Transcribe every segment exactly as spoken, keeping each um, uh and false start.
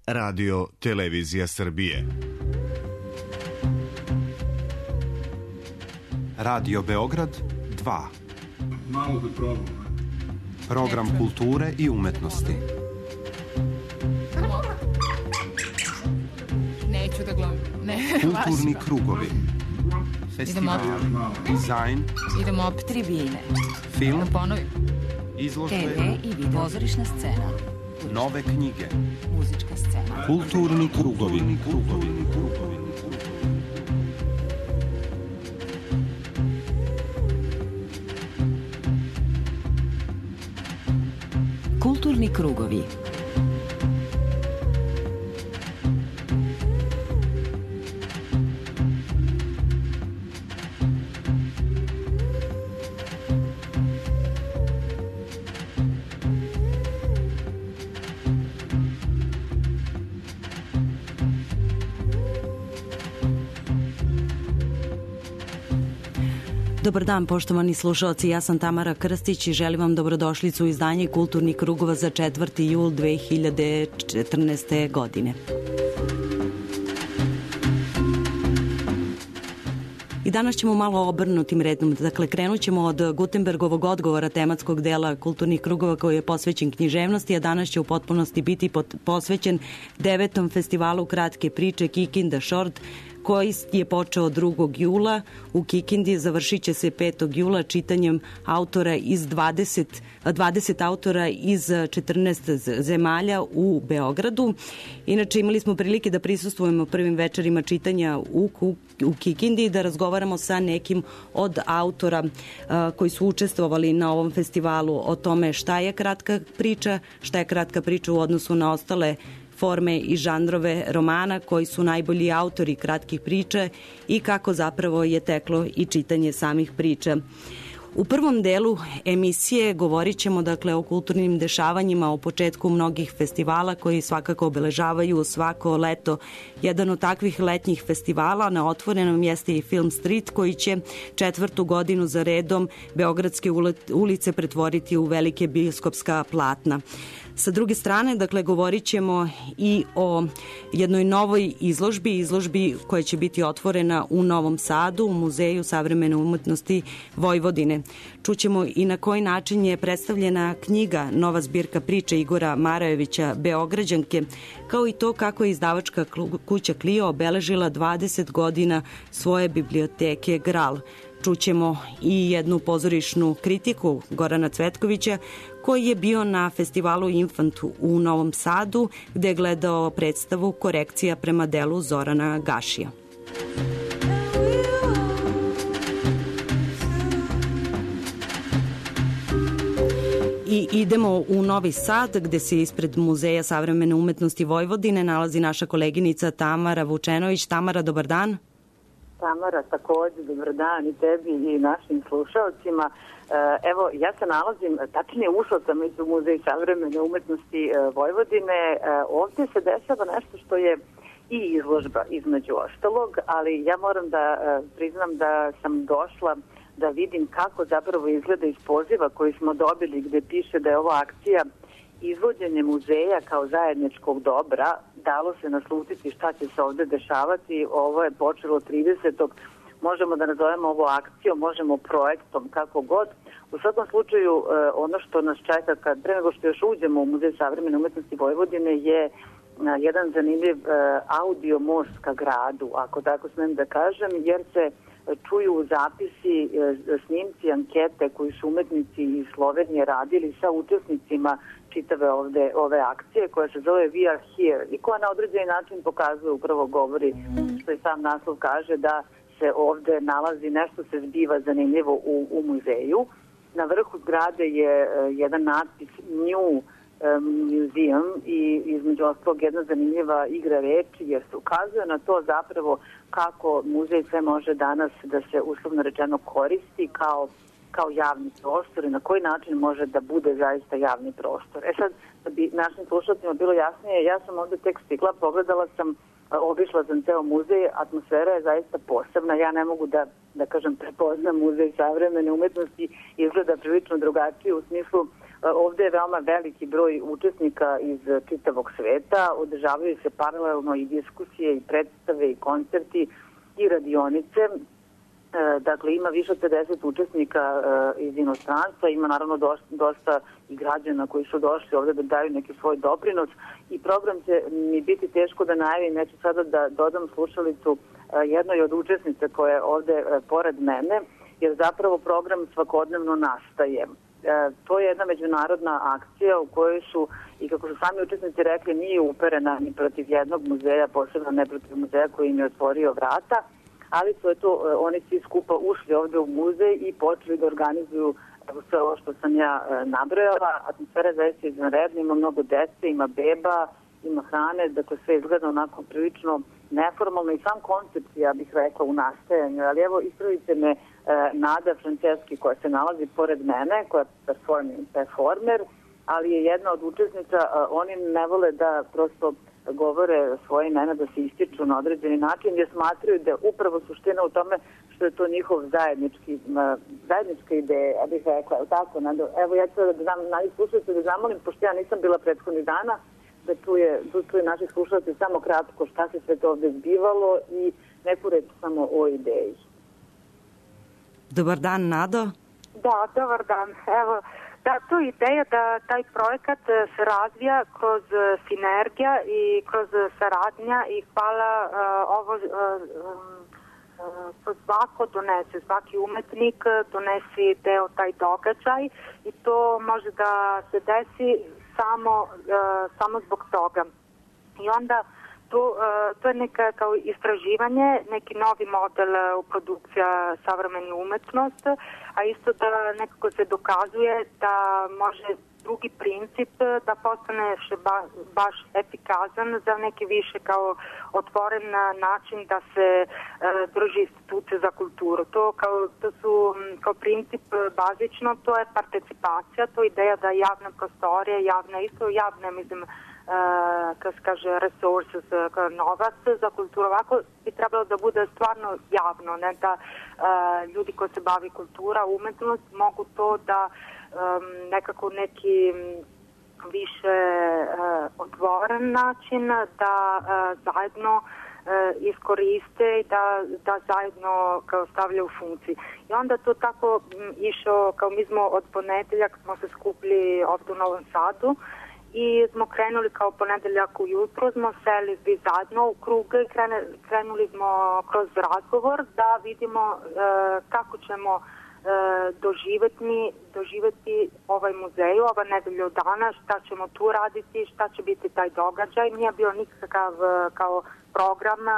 Radio Televizija Srbije. Radio Beograd dva. Malo da probam. Program kulture i umetnosti. Neću da gledam. Ne, Kulturni krugovi. Festival, dizajn. Idemo op tribine. Film. Da ponovim. Izložbe. te ve i video. Pozorišna scena. Nove knjige. Muzička scena. Kulturni krugovi. Krugovi. Krugovi. Kulturni krugovi. Dobar dan, poštovani slušalci, ja sam Tamara Krstić i želim vam dobrodošlicu u izdanje Kulturnih krugova za četvrti jul dve hiljade četrnaeste. godine. I danas ćemo malo obrnutim redom. Dakle, krenut ćemo od Gutenbergovog odgovora tematskog dela Kulturnih krugova koji je posvećen književnosti, a danas će u potpunosti biti posvećen devetom festivalu kratke priče Kikinda Short, koji je počeo drugog jula u Kikindi, završit će se petog jula čitanjem autora iz dvadeset, dvadeset autora iz četrnaest zemalja u Beogradu. Inače, imali smo prilike da prisustvujemo prvim večerima čitanja u, u Kikindi i da razgovaramo sa nekim od autora a, koji su učestvovali na ovom festivalu o tome šta je kratka priča, šta je kratka priča u odnosu na ostale forme i žanrove romana, koji su najbolji autori kratkih priča i kako zapravo je teklo i čitanje samih priča. U prvom delu emisije govorit ćemo dakle o kulturnim dešavanjima, o početku mnogih festivala koji svakako obeležavaju svako leto. Jedan od takvih letnjih festivala na otvorenom jeste i Film Street, koji će četvrtu godinu za redom beogradske ulice pretvoriti u velike bioskopska platna. Sa druge strane, dakle, govorit ćemo i o jednoj novoj izložbi, izložbi koja će biti otvorena u Novom Sadu, u Muzeju savremene umetnosti Vojvodine. Čućemo i na koji način je predstavljena knjiga Nova zbirka priče Igora Marajevića, Beograđanke, kao i to kako je izdavačka kuća Clio obeležila dvadeset godina svoje biblioteke Gral. Čućemo i jednu pozorišnu kritiku Gorana Cvetkovića, koji je bio na festivalu Infant u Novom Sadu, gde je gledao predstavu Korekcija prema delu Zorana Gašija. I idemo u Novi Sad, gde se ispred Muzeja savremene umetnosti Vojvodine nalazi naša koleginica Tamara Vučenović. Tamara, dobar dan. Tamara, takođe, dobar dan i tebi i našim slušalcima. Evo, ja se nalazim, tačnije ušla sam u Muzej savremene umetnosti Vojvodine. Ovdje se dešava nešto što je i izložba između ostalog, ali ja moram da priznam da sam došla da vidim kako zapravo izgleda iz poziva koji smo dobili, gde piše da je ova akcija izvođenje muzeja kao zajedničkog dobra. Dalo se naslutiti šta će se ovde dešavati. Ovo je počelo tridesetog Možemo da nazovemo ovo akcijom, možemo projektom, kako god. U svakom slučaju, ono što nas čeka kad pre nego što još uđemo u Muzej savremene umetnosti Vojvodine je jedan zanimljiv audio most ka gradu, ako tako smem da kažem, jer se čuju zapisi, snimci, ankete koji su umetnici iz Slovenije radili sa učesnicima čitave ovde, ove akcije, koja se zove We Are Here i koja na određeni način pokazuje, upravo govori, što i sam naslov kaže, da se ovde nalazi, nešto se zbiva zanimljivo u, u muzeju. Na vrhu zgrade je jedan natpis New Museum i između ostalog jedna zanimljiva igra reči, jer se ukazuje na to zapravo kako muzej sve može danas da se uslovno rečeno koristi kao, kao javni prostor i na koji način može da bude zaista javni prostor. E sad, da bi našim slušalcima bilo jasnije, ja sam ovde tek stigla, pogledala sam, obišla sam ceo muzej, atmosfera je zaista posebna, ja ne mogu da, da kažem, prepoznam Muzej savremene umetnosti, izgleda prilično drugačije u smislu Ovde je veoma veliki broj učesnika iz čitavog sveta, održavaju se paralelno i diskusije i predstave i koncerti i radionice. Dakle, ima više od pedeset učesnika iz inostranstva, ima naravno dosta i građana koji su došli ovde da daju neki svoj doprinos i program će mi biti teško da najavim, neću sada da dodam slušalicu jednoj od učesnica koja je ovde pored mene, jer zapravo program svakodnevno nastaje. To je jedna međunarodna akcija u kojoj su, i kako su sami učesnici rekli, nije uperena ni protiv jednog muzeja, posebno ne protiv muzeja koji im je otvorio vrata, ali su eto, oni svi skupa ušli ovde u muzej i počeli da organizuju sve ovo što sam ja nabrojala. Atmosfera je zaista izvanredna, ima mnogo dece, ima beba, ima hrane, dakle sve izgleda onako prilično neformalno i sam koncept, ja bih rekla, u nastajanju. Ali evo, ispravite me, Nada Franceski koja se nalazi pored mene, koja je performer, ali je jedna od učesnica, oni ne vole da prosto govore svoje imena, da se ističu na određeni način, jer smatraju da je upravo suština u tome što je to njihov zajednički, zajednička ideja, ja bih rekla, tako, Nado. Evo ja ću da znam, najbolji slušalci da zamolim, pošto ja nisam bila prethodnih dana, da čuje, da čuje naši slušalci samo kratko šta se sve to ovde zbivalo i neku reč samo o ideji. Dobar dan, Nado. Da, dobar dan. Evo, da, to je ideja da taj projekat se razvija kroz sinergija i kroz saradnja i hvala uh, ovo uh, uh, svako donese, svaki umetnik donesi deo taj događaj i to može da se desi samo, uh, samo zbog toga. I onda To, to je neka kao istraživanje, neki novi model u produkcija savremene umetnost, a isto da nekako se dokazuje da može drugi princip da postane ba, baš efikazan za neki više kao otvoren način da se e, drži institucije za kulturu. To, kao, to su kao princip bazično, to je participacija, to je ideja da javne prostorije, javne isto, javne, mislim, Uh, kao se kaže, resources, uh, novac za kulturu. Ovako bi trebalo da bude stvarno javno, ne da uh, ljudi koji se bavi kultura, umetnost, mogu to da um, nekako neki više uh, otvoren način da uh, zajedno uh, iskoriste i da, da zajedno kao stavlja u funkciji. I onda to tako m, išao, kao mi smo od ponedeljak smo se skupili ovdje u Novom Sadu i smo krenuli kao ponedeljak ujutro, smo seli svi zajedno u kruge i krenuli smo kroz razgovor da vidimo e, kako ćemo e, doživeti, doživeti ovaj muzej, ova nedelju dana, šta ćemo tu raditi, šta će biti taj događaj. Nije bio nikakav kao program e,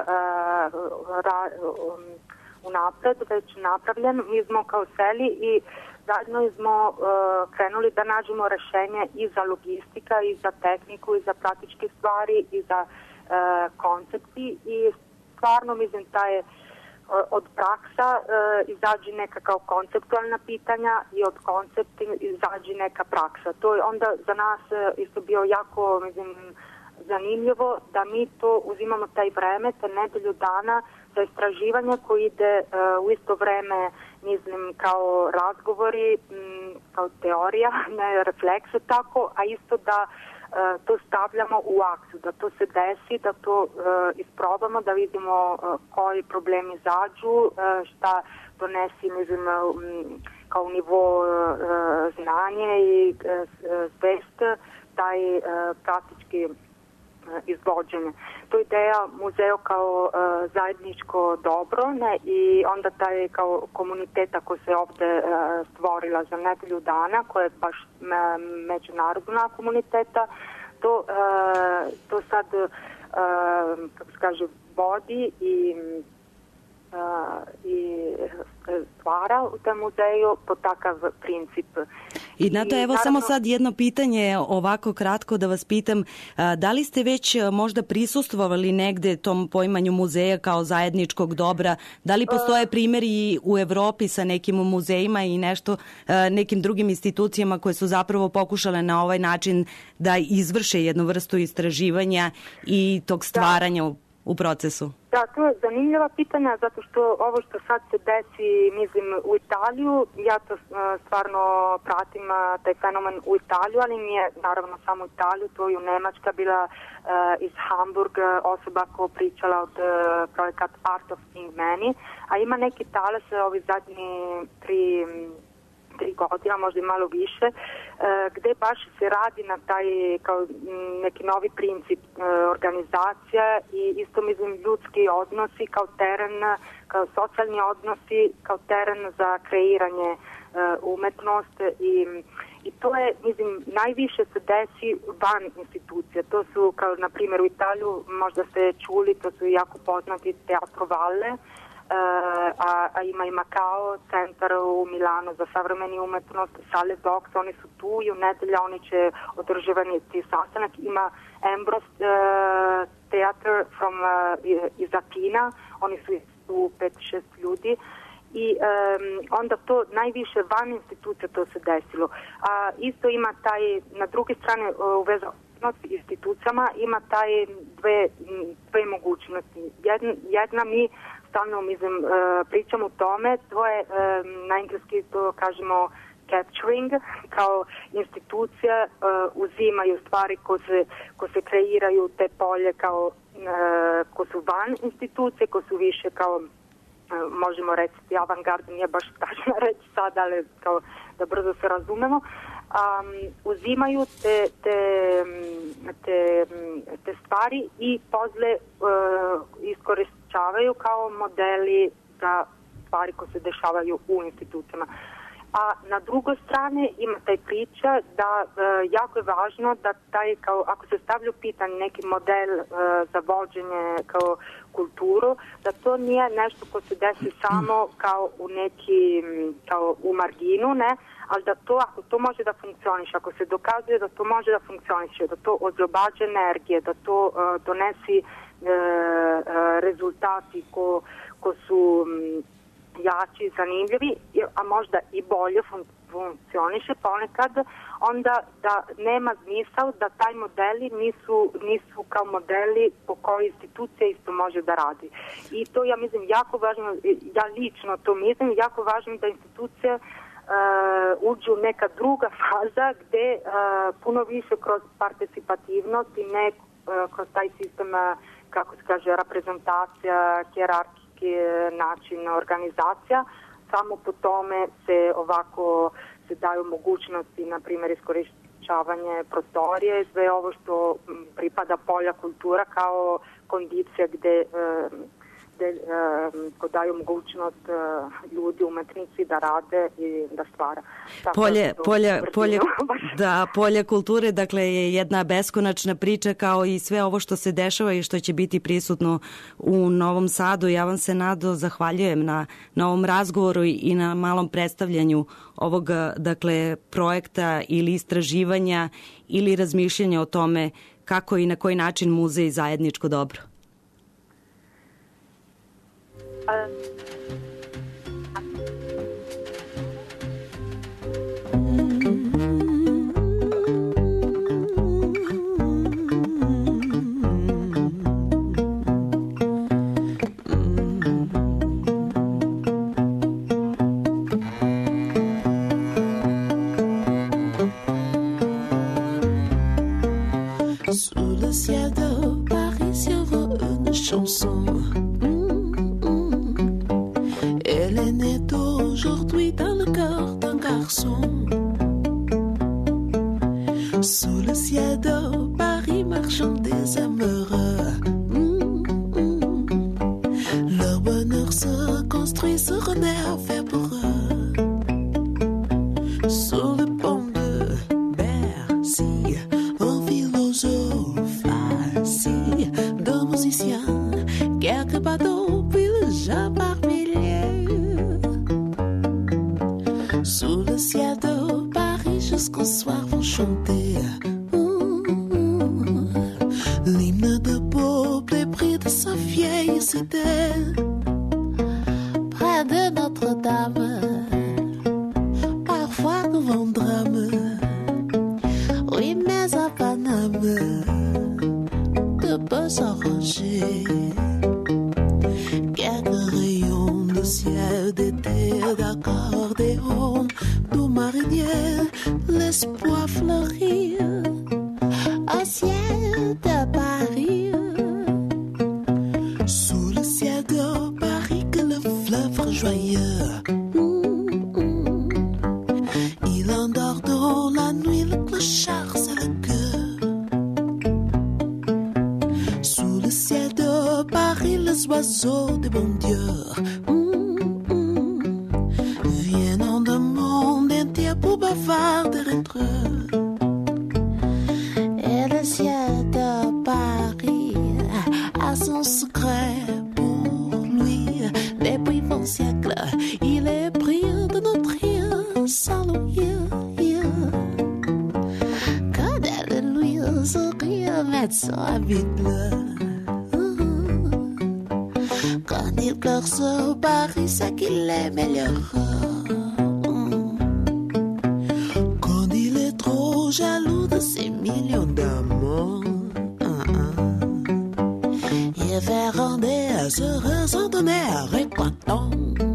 ra, um, unapred, već napravljen. Mi smo kao seli i zajedno smo uh, krenuli da nađemo rešenje i za logistika, i za tehniku, i za praktičke stvari, i za uh, koncepti i stvarno mislim da je uh, od praksa uh, izađe neka kao konceptualna pitanja i od koncepta izađe neka praksa. To je onda za nas uh, isto bio jako, mislim, zanimljivo da mi to uzimamo taj vreme, te nedelju dana za istraživanje koje ide uh, u isto vreme, mislim, kao razgovori, m, kao teorija, ne refleksu tako, a isto da uh, to stavljamo u akciju, da to se desi, da to uh, isprobamo, da vidimo uh, koji problemi izađu, uh, šta donesi, mislim, um, kao nivo uh, znanje i uh, svest, taj uh, praktički izvođenje. To je ideja muzeja kao uh, zajedničko dobro, ne, i onda taj kao komuniteta koja se ovde uh, stvorila za nedelju dana, koja je baš me, međunarodna komuniteta, to, uh, to sad uh, kako se kaže, vodi i Uh, i stvara u tom muzeju po takav princip. I na to, evo naravno, samo sad jedno pitanje, ovako kratko da vas pitam, da li ste već možda prisustvovali negde tom poimanju muzeja kao zajedničkog dobra? Da li postoje primjeri u Evropi sa nekim muzejima i nešto, nekim drugim institucijama koje su zapravo pokušale na ovaj način da izvrše jednu vrstu istraživanja i tog stvaranja? Da. u procesu? Da, to je zanimljiva pitanja, zato što ovo što sad se desi, mislim, u Italiju, ja to uh, stvarno pratim uh, taj fenomen u Italiju, ali nije naravno samo u Italiju, to je u Nemačka bila uh, iz Hamburga osoba ko pričala od uh, projekat Art of Being Many, a ima neki talas ovi zadnji tri... tri godina, možda i malo više, gde baš se radi na taj kao neki novi princip organizacija i isto mislim ljudski odnosi kao teren, kao socijalni odnosi, kao teren za kreiranje umetnosti i I to je, mislim, najviše se desi van institucija. To su, kao na primjer u Italiju, možda ste čuli, to su jako poznati Teatro Valle, Uh, a, a ima i Macao, centar u Milanu za savremeni umetnost, Sale Dox, oni su tu i u nedelja oni će održavati sastanak. Ima Ambrose uh, Theater from, uh, iz Atina, oni su tu pet šest ljudi i um, onda to najviše van institucija to se desilo. A isto ima taj, na druge strane u vezi s institucijama ima taj dve, dve mogućnosti. Jedna, jedna mi stalno mislim, pričamo o tome, to je na engleski to kažemo capturing, kao institucija uzimaju stvari ko se, ko se kreiraju te polje kao ko su van institucije, ko su više kao možemo reći avantgardni, nije baš tačno reći sad, ali kao da brzo se razumemo. Um, uzimaju te, te, te, te stvari i posle uh, iskorišćavaju kao modeli za stvari koje se dešavaju u institucijama. A na drugoj strani ima taj priča da uh, jako je važno da taj, kao, ako se stavlja u pitanje neki model uh, za vođenje kao kulturu, da to nije nešto ko se desi samo kao u neki, kao u marginu, ne, ali da to, ako to može da funkcioniše, ako se dokazuje da to može da funkcioniše, da to oslobađa energije, da to uh, donesi uh, uh, rezultati ko, ko su um, jači, zanimljivi, a možda i bolje fun- funkcioniše ponekad, onda da nema smisao da taj modeli nisu, nisu kao modeli po koji institucija isto može da radi. I to ja mislim jako važno, ja lično to mislim, jako važno da institucija Uh, uđu neka druga faza gde uh, puno više kroz participativnost i ne uh, kroz taj sistem, uh, kako se kaže, reprezentacija, hijerarhijski način organizacija, samo po tome se ovako se daju mogućnosti, na primjer, iskorišćavanje prostorije, sve ovo što pripada polja kultura kao kondicija gde uh, gde uh, daju mogućnost uh, ljudi, umetnici da rade i da stvara. Tako polje, da polje, polje, da, polje kulture, dakle, je jedna beskonačna priča kao i sve ovo što se dešava i što će biti prisutno u Novom Sadu. Ja vam se, Nado, zahvaljujem na, na ovom razgovoru i na malom predstavljanju ovog, dakle, projekta ili istraživanja ili razmišljanja o tome kako i na koji način muzej zajedničko dobro. Sous le ciel de Paris survole une chanson. Elle est née d'aujourd'hui dans le cœur d'un garçon. Sous le ciel de Paris marchent des amoureux. Mm-hmm. Leur bonheur se construit, se renaît fait pour eux. Sur le pont de Bercy, un philosophe assis, deux musiciens, quelques bateaux, puis le Japon par milliers. Sous le ciel de Paris jusqu'au soir vont chanter mmh, l'hymne de peuple épris de sa vieille cité. Près de Notre-Dame, parfois grand drame. Oui, mais à Paname, de peut s'arranger. Quelques rayons de ciel d'été, d'accordéon, d'eau marinière, l'espoir fleurir. Au ciel de Paris, sous le ciel de Paris, que le fleuve joyeux. Il endort dans la nuit, le clochard, c'est le cœur. Sous le ciel de Paris, les oiseaux de bon Dieu viennent du monde entier pour bavarder entre eux. Et le ciel de Paris a son secret pour lui. Depuis vingt siècles, il est pris de notre île, seul île. Quand elle lui sourire, met son habit bleu. Quand il pleure sur Paris, c'est qu'il est meilleur. Quand il est trop jaloux de ses millions d'amour, il fait rendre à se ressentir récontent.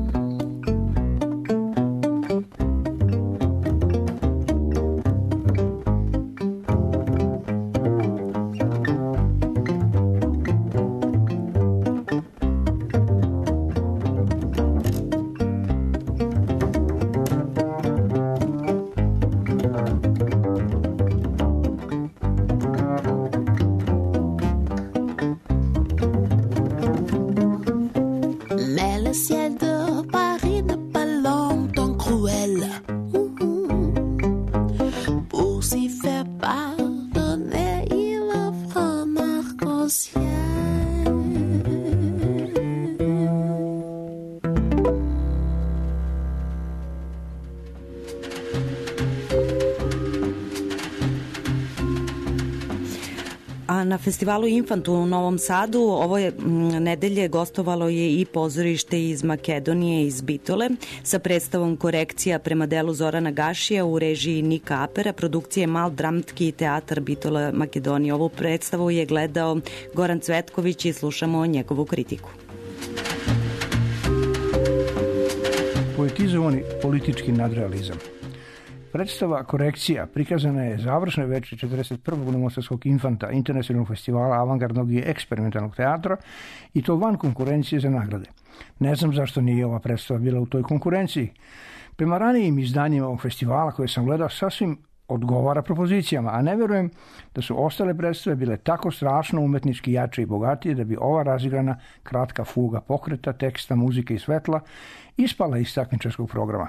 Na festivalu Infant u Novom Sadu ove nedelje gostovalo je i pozorište iz Makedonije, iz Bitole, sa predstavom Korekcija prema delu Zorana Gašija u režiji Nika Apera, produkcije Mal Dramtki teatar Bitola Makedonije. Ovu predstavu je gledao Goran Cvetković i slušamo njegovu kritiku. Poetizovani politički nadrealizam. Predstava Korekcija prikazana je završne veče četrdeset prvog Novosavskog Infanta, internacionalnog festivala avangardnog i eksperimentalnog teatra, i to van konkurencije za nagrade. Ne znam zašto nije ova predstava bila u toj konkurenciji. Prema ranijim izdanjima ovog festivala koje sam gledao, sasvim odgovara propozicijama, a ne verujem da su ostale predstave bile tako strašno umetnički jače i bogatije da bi ova razigrana kratka fuga pokreta, teksta, muzike i svetla ispala iz takmičarskog programa.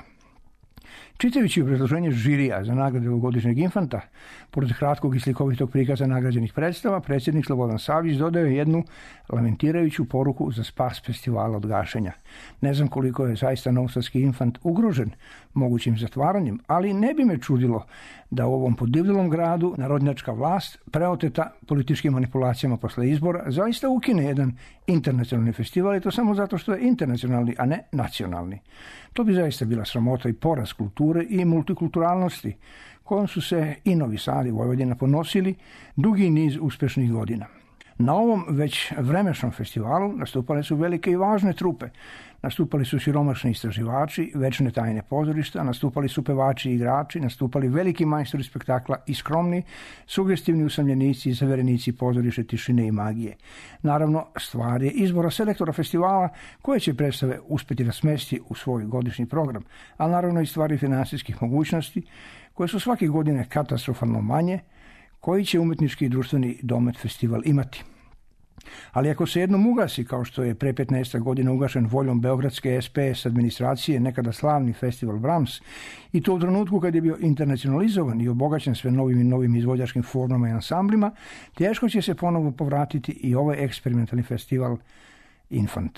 Čitajući obrazloženje žirija za nagrade ovogodišnjeg Infanta, pored kratkog i slikovitog prikaza nagrađenih predstava, predsjednik Slobodan Savić dodao je jednu lamentirajuću poruku za spas festivala od gašenja. Ne znam koliko je zaista Novosadski Infant ugrožen mogućim zatvaranjem, ali ne bi me čudilo da u ovom podivljelom gradu narodnjačka vlast, preoteta političkim manipulacijama posle izbora, zaista ukine jedan internacionalni festival, i to samo zato što je internacionalni, a ne nacionalni. To bi zaista bila sramota i poraz kulture i multikulturalnosti kojom su se i Novi Sad i Vojvodina ponosili dugi niz uspešnih godina. Na ovom već vremešnom festivalu nastupale su velike i važne trupe. Nastupali su siromašni istraživači, večne tajne pozorišta, nastupali su pevači i igrači, nastupali veliki majstori spektakla i skromni, sugestivni usamljenici i zaverenici pozorište tišine i magije. Naravno, stvar je izbora selektora festivala koje će predstave uspjeti da smesti u svoj godišnji program, ali naravno i stvari finansijskih mogućnosti koje su svake godine katastrofalno manje, koji će umetnički i društveni domet festival imati. Ali ako se jednom ugasi, kao što je pre petnaest godina ugašen voljom Beogradske S P S administracije nekada slavni festival Brahms, i to u trenutku kad je bio internacionalizovan i obogaćen sve novim i novim izvođačkim formama i ansamblima, teško će se ponovo povratiti i ovaj eksperimentalni festival Infant.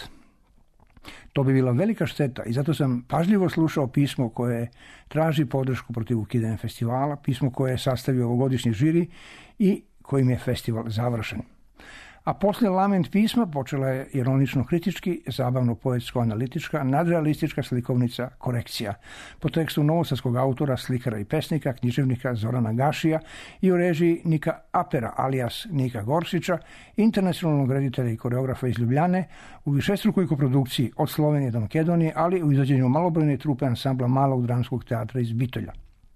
To bi bila velika šteta i zato sam pažljivo slušao pismo koje traži podršku protiv ukidanja festivala, pismo koje je sastavio ovogodišnji žiri i kojim je festival završen. A poslije lament pisma počela je ironično-kritički, zabavno-poetsko-analitička, nadrealistička slikovnica Korekcija po tekstu novosadskog autora, slikara i pesnika, književnika Zorana Gašija i u režiji Nika Apera, alias Nika Gorsića, internacionalnog reditelja i koreografa iz Ljubljane, u višestrukoj koprodukciji od Slovenije do Makedonije, ali u izvođenju malobrojne trupe ansambla Malog dramskog teatra iz Bitolja.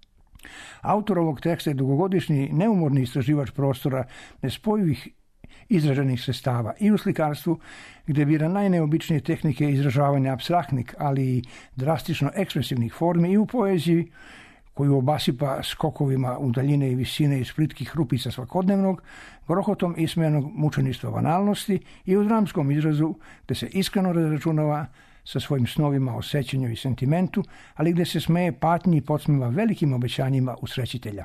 Autor ovog teksta je dugogodišnji neumorni istraživač prostora nespojivih izraženih sredstava i u slikarstvu, gdje bira najneobičnije tehnike izražavanja apstraktnih, ali i drastično ekspresivnih formi, i u poeziji, koju obasipa skokovima u daljine i visine iz plitkih rupica svakodnevnog, grohotom ismejanog mučeništva banalnosti, i u dramskom izrazu, gdje se iskreno razračunava sa svojim snovima o sećanju i sentimentu, ali gdje se smeje patnji i podsmiva velikim obećanjima usrećitelja.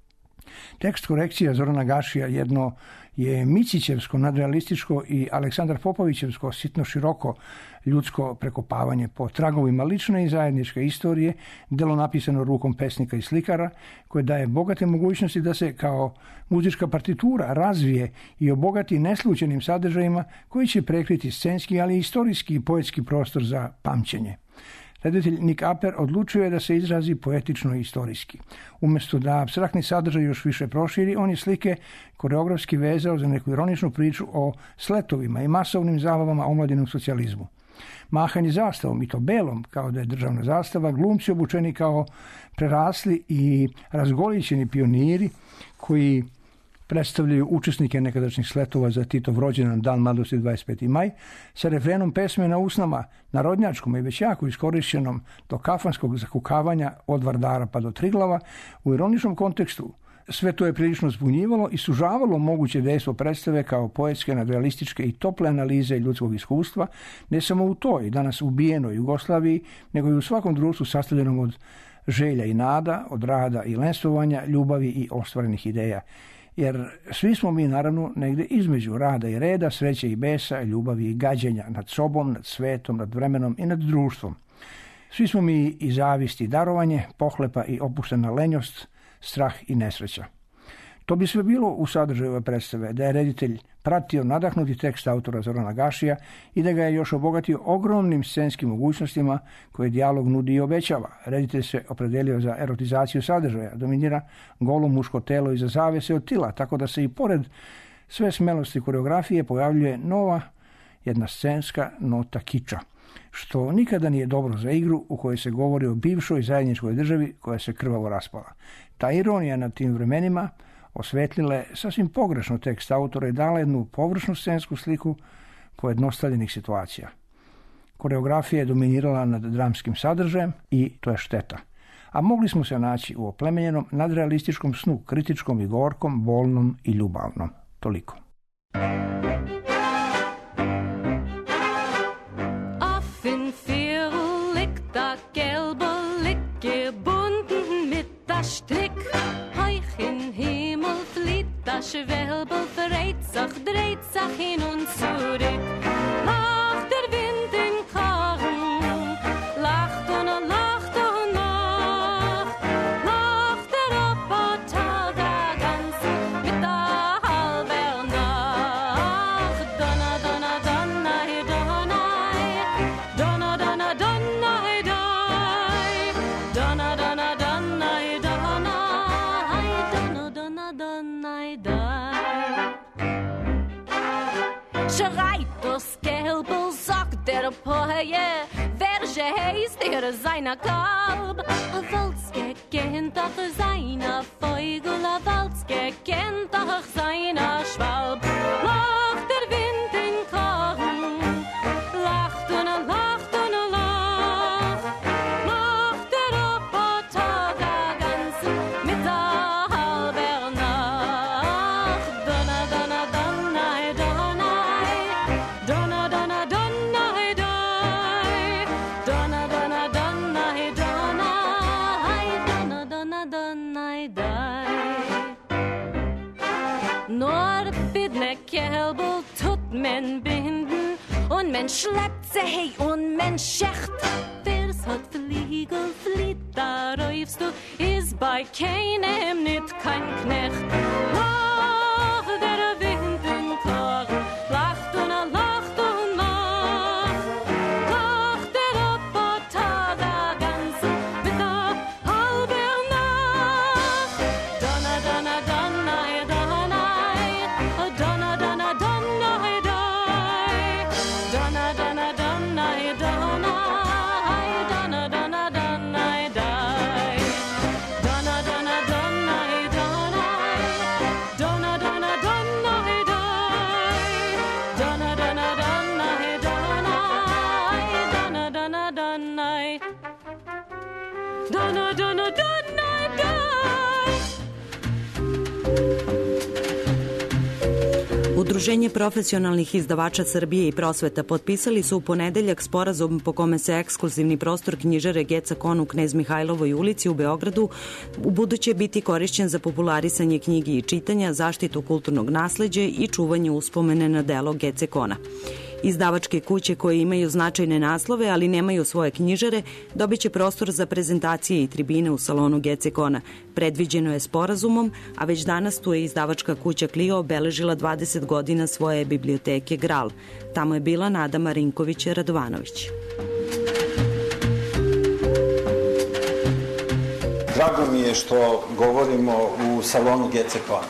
Tekst Korekcija Zorana Gašija jedno je Micićevsko nadrealističko i Aleksandar Popovićevsko sitno široko ljudsko prekopavanje po tragovima lične i zajedničke istorije, delo napisano rukom pesnika i slikara, koje daje bogate mogućnosti da se kao muzička partitura razvije i obogati neslučajnim sadržajima koji će prekriti scenski, ali i istorijski i poetski prostor za pamćenje. Reditelj Nik Aper odlučio je da se izrazi poetično i istorijski. Umjesto da apstraktni sadržaj još više proširi, on je slike koreografski vezao za neku ironičnu priču o sletovima i masovnim zabavama omladine u socijalizmu. Mahanje zastavom, i to belom, kao da je državna zastava, glumci obučeni kao prerasli i razgolićeni pioniri koji predstavljaju učesnike nekadašnjih sletova za Titov rođendan, dan mladosti dvadeset peti maj, sa refrenom pesme na usnama, narodnjačkom i već jako iskorišćenom do kafanskog zakukavanja od Vardara pa do Triglava, u ironičnom kontekstu. Sve to je prilično zbunjivalo i sužavalo moguće dejstvo predstave kao poetske, nadrealističke i tople analize ljudskog iskustva, ne samo u toj, danas ubijenoj Jugoslaviji, nego i u svakom društvu sastavljenom od želja i nada, od rada i lenstvovanja, ljubavi i ostvarenih ideja. Jer svi smo mi naravno negdje između rada i reda, sreće i besa, ljubavi i gađenja nad sobom, nad svetom, nad vremenom i nad društvom. Svi smo mi i zavist i darovanje, pohlepa i opuštena lenjost, strah i nesreća. To bi sve bilo u sadržaju ove predstave, da je reditelj pratio nadahnuti tekst autora Zorana Gašija i da ga je još obogatio ogromnim scenskim mogućnostima koje dijalog nudi i obećava. Reditelj se opredelio za erotizaciju sadržaja, dominira golo muško telo iza zavese od tila, tako da se i pored sve smelosti koreografije pojavljuje nova jedna scenska nota kiča, što nikada nije dobro za igru u kojoj se govori o bivšoj zajedničkoj državi koja se krvavo raspala. Ta ironija nad tim vremenima osvetlila je sasvim pogrešno tekst autora i dala jednu površnu scensku sliku pojednostavljenih situacija. Koreografija je dominirala nad dramskim sadržajem i to je šteta. A mogli smo se naći u oplemenjenom nadrealističkom snu, kritičkom i gorkom, bolnom i ljubavnom. Toliko. Schwelbel verrät sich, dreht sich hin und zurück. Lacht der Wind in Karren, lacht und er lacht und lacht. Lacht der Opa Tag der ganzen mit der halber Nacht. Donna, donna, donna, he, donna, donna, donna, donna, he, donna, donna, donna, he, donna, donna, donna, donna, he, Schreit das Gelbel, sagt der Poje, welche heißt er seiner Kalb? A Walzke kennt doch seiner Vögel, a Walzke kennt doch seiner Schwalb. Lacht der Wind in Korn, lacht und er lacht und er lacht. Lacht der Opa Tag der ganzen mit der halber Nacht. Donna, donna, donna, donna. Donna, donna, donna, hey, die. Donna, donna, donna, hey, donna. Hey, donna, donna, donna, hey, die. Nur bidne Kälbel tut men binden und men schleppt sie, hey, und men schecht. Wer's hat Fliegel, flieht, da räufst du, ist bei keinem nit kein Knecht. Ach, der Wind in Korn, Udruženje profesionalnih izdavača Srbije i Prosveta potpisali su u ponedeljak sporazum po kome se ekskluzivni prostor knjižare Geca Kon u Knez Mihajlovoj ulici u Beogradu u buduće biti korišćen za popularisanje knjigi i čitanja, zaštitu kulturnog nasleđa i čuvanje uspomene na delo Gece Kona. Izdavačke kuće koje imaju značajne naslove, ali nemaju svoje knjižare, dobit će prostor za prezentacije i tribine u salonu Gece Kona. Predviđeno je sporazumom, a već danas tu je izdavačka kuća Clio obeležila dvadeset godina svoje biblioteke Gral. Tamo je bila Nada Marinković-Radovanović. Drago mi je što govorimo u salonu Gece Kona.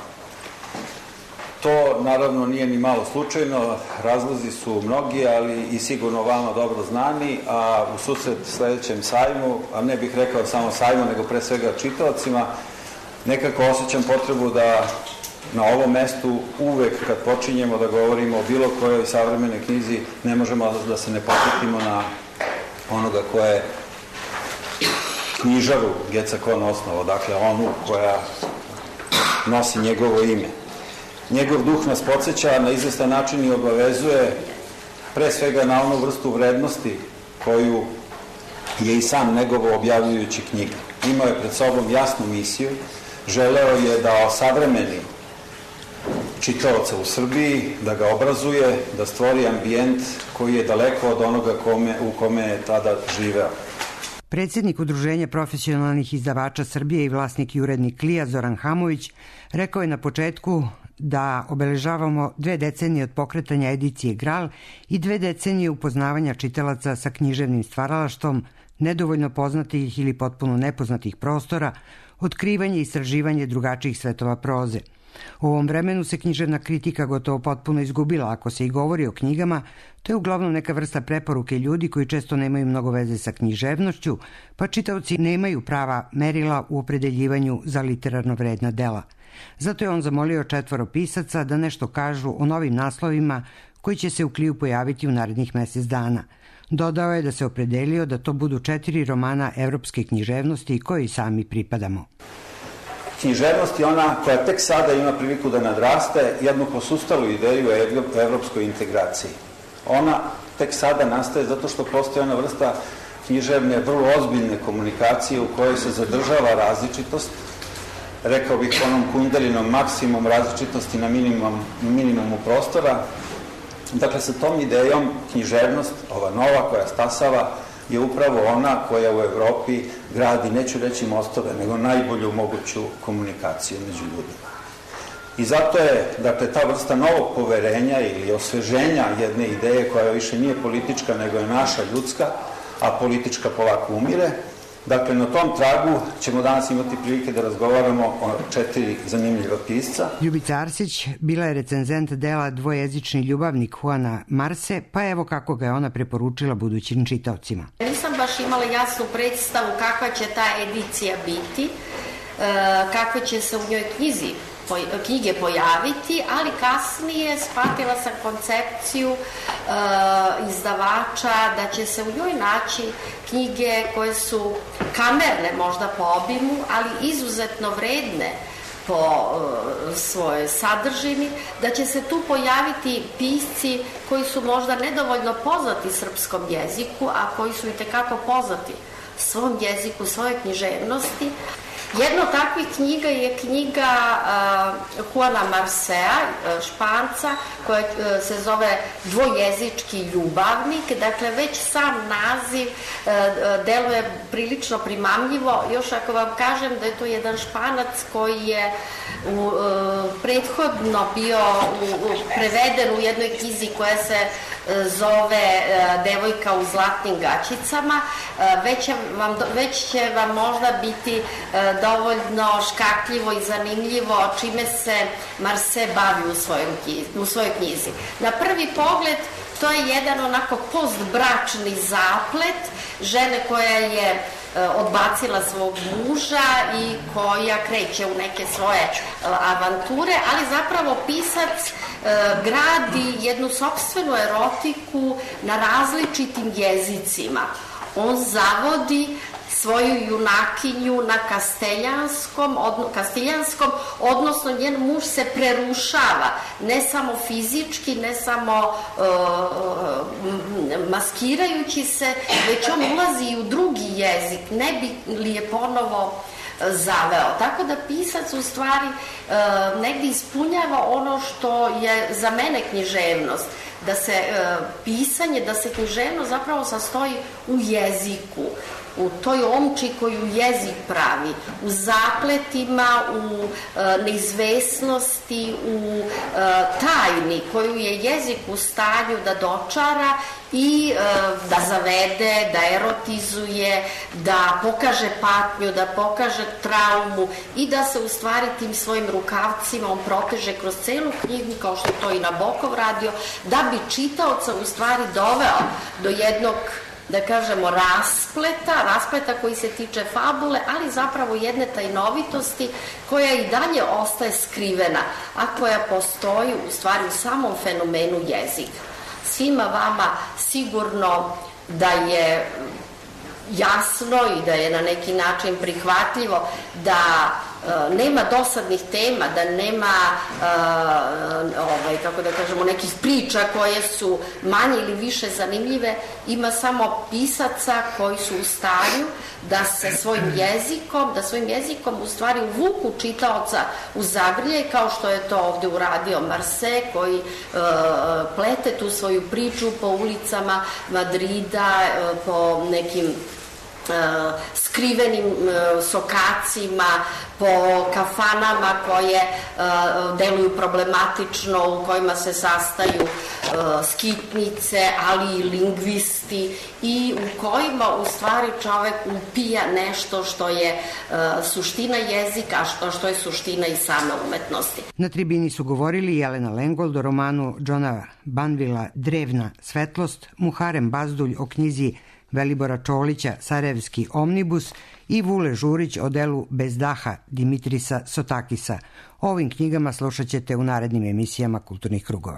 To naravno nije ni malo slučajno, razlozi su mnogi, ali i sigurno vama dobro znani, a u susret sledećem sajmu, a ne bih rekao samo sajmu, nego pre svega čitaocima, nekako osjećam potrebu da na ovom mestu uvek kad počinjemo da govorimo o bilo kojoj savremenoj knjizi, ne možemo da se ne posjetimo na onoga ko je knjižaru Geca Kon osnovao, dakle onu koja nosi njegovo ime. Njegov duh nas podsjeća na izvestan način i obavezuje pre svega na onu vrstu vrednosti koju je i sam negovo objavljujući knjige. Imao je pred sobom jasnu misiju, želeo je da osavremeni čitaoca u Srbiji, da ga obrazuje, da stvori ambijent koji je daleko od onoga kome, u kome je tada živeo. Predsjednik Udruženja profesionalnih izdavača Srbije i vlasnik i urednik Klija Zoran Hamović rekao je na početku da obeležavamo dve decenije od pokretanja edicije Gral i dve decenije upoznavanja čitalaca sa književnim stvaralaštvom, nedovoljno poznatih ili potpuno nepoznatih prostora, otkrivanje i istraživanje drugačijih svetova proze. U ovom vremenu se književna kritika gotovo potpuno izgubila. Ako se i govori o knjigama, to je uglavnom neka vrsta preporuke ljudi koji često nemaju mnogo veze sa književnošću, pa čitaoci nemaju prava merila u opredeljivanju za literarno vredna dela. Zato je on zamolio četvoro pisaca da nešto kažu o novim naslovima koji će se u Kliju pojaviti u narednih mesec dana. Dodao je da se opredelio da to budu četiri romana evropske književnosti koji sami pripadamo. Književnost je ona koja tek sada ima priliku da nadraste jednu posustalu ideju o evropskoj integraciji. Ona tek sada nastaje zato što postoji ona vrsta književne, vrlo ozbiljne komunikacije u kojoj se zadržava različitost, rekao bih onom Kundalinom maksimum različitosti na minimum, minimumu prostora. Dakle, sa tom idejom književnost, ova nova koja stasava, je upravo ona koja u Evropi gradi, neću reći mostove, nego najbolju moguću komunikaciju među ljudima. I zato je, dakle, ta vrsta novog poverenja ili osveženja jedne ideje koja više nije politička, nego je naša ljudska, a politička polako umire. Dakle, na tom tragu ćemo danas imati prilike da razgovaramo o četiri zanimljiva pisca. Ljubica Arsić bila je recenzent dela Dvojezični ljubavnik Juana Marse, pa evo kako ga je ona preporučila budućim čitaocima. Nisam baš imala jasnu predstavu kakva će ta edicija biti, kakve će se u njoj knjizi knjige pojaviti, ali kasnije shvatila sam koncepciju e, izdavača da će se u njoj naći knjige koje su kamerne možda po obimu, ali izuzetno vredne po e, svojoj sadržini, da će se tu pojaviti pisci koji su možda nedovoljno poznati srpskom jeziku, a koji su itekako poznati svom jeziku, svoje književnosti. Jedna od takvih knjiga je knjiga uh, Juana Marsea, Španca, koja uh, se zove Dvojezički ljubavnik. Dakle, već sam naziv uh, deluje prilično primamljivo. Još ako vam kažem da je to jedan Španac koji je u, uh, prethodno bio u, u, preveden u jednoj knjizi koja se uh, zove uh, Devojka u zlatnim gaćicama, uh, već, će vam, već će vam možda biti uh, dovoljno škakljivo i zanimljivo čime se Marse bavi u, svojom, u svojoj knjizi. Na prvi pogled to je jedan onako postbračni zaplet žene koja je odbacila svog muža i koja kreće u neke svoje avanture, ali zapravo pisac gradi jednu sopstvenu erotiku na različitim jezicima. On zavodi svoju junakinju na kasteljanskom, odno, kastiljanskom, odnosno njen muž se prerušava, ne samo fizički, ne samo uh, maskirajući se, već on ulazi u drugi jezik, ne bi li je ponovo zaveo. Tako da pisac u stvari e, negdje ispunjava ono što je za mene književnost, da se e, pisanje, da se književnost zapravo sastoji u jeziku, u toj omči koju jezik pravi, u zapletima, u e, neizvesnosti, u e, tajni koju je jezik u stanju da dočara i e, da zavede, da erotizuje, da pokaže patnju, da pokaže traumu i da se u stvari tim svojim rukavcima on proteže kroz celu knjigu, kao što je to i Nabokov radio, da bi čitaoca u stvari doveo do jednog, da kažemo, raspleta, raspleta koji se tiče fabule, ali zapravo jedne tajnovitosti koja i dalje ostaje skrivena, a koja postoji u stvari u samom fenomenu jezika. Svima vama sigurno da je jasno i da je na neki način prihvatljivo da e, nema dosadnih tema, da nema e, ovaj, kako da kažemo, nekih priča koje su manje ili više zanimljive, ima samo pisaca koji su u stanju da se svojim jezikom, da svojim jezikom u stvari uvuku čitaoca u zagrljaj, kao što je to ovde uradio Marse, koji e, plete tu svoju priču po ulicama Madrida, e, po nekim Uh, skrivenim uh, sokacima, po kafanama koje uh, deluju problematično, u kojima se sastaju uh, skitnice, ali i lingvisti, i u kojima u stvari čovek upija nešto što je uh, suština jezika, a što, što je suština i same umetnosti. Na tribini su govorili Jelena Lengold o romanu Johna Banvila Drevna svetlost, Muharem Bazdulj o knjizi Velibora Čolića Sarajevski omnibus i Vule Žurić o delu Bez daha Dimitrisa Sotakisa. O ovim knjigama slušat ćete u narednim emisijama Kulturnih krugova.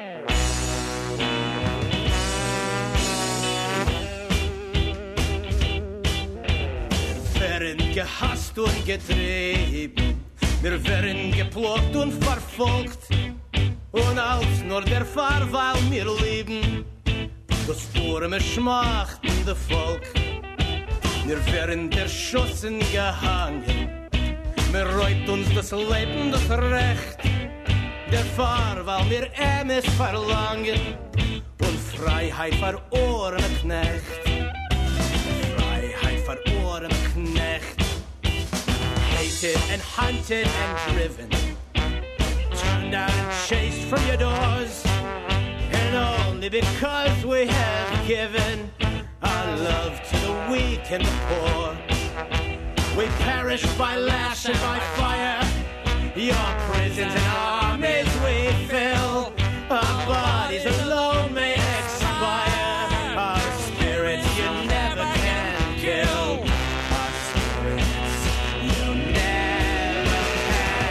Mir gehasst und getrieben, mir werden geplagt und verfolgt, und als nur der Fall, weil wir lieben, das arme, schmachtende Volk. Wir werden erschossen gehangen, mir reut uns das Leben, das Recht, der Fahr, weil wir Emes verlangen, und Freiheit für Ohrene Knecht. Freiheit für Ohrene Knecht. Hated and hunted and driven, turned out and chased from your doors, and only because we have given our love to the weak and the poor. We perish by lash and by fire, your prisons and armies we fill, our bodies alone may expire, our spirits you never can kill, our spirits you never can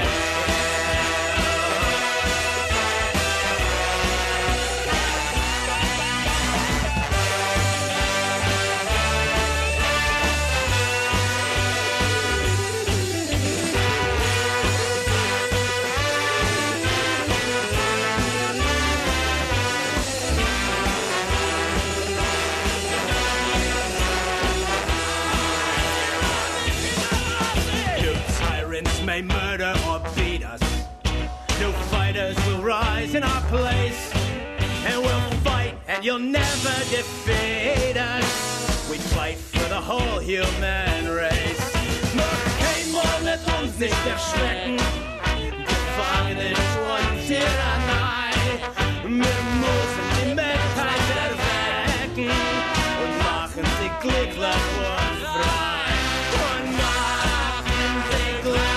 may murder or beat us. New fighters will rise in our place, and we'll fight and you'll never defeat us. We fight for the whole human race. Nur kein Mord wird uns nicht erschrecken. Gefangen ist uns Tyrannei. Wir müssen die Menschheit erwecken und machen sie glücklich und frei. Und machen sie glücklich.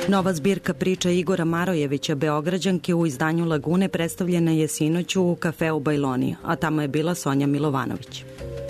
Nova zbirka priča Igora Marojevića, Beograđanke, u izdanju Lagune predstavljena je sinoć u kafeu Bajloni, a tamo je bila Sonja Milovanović.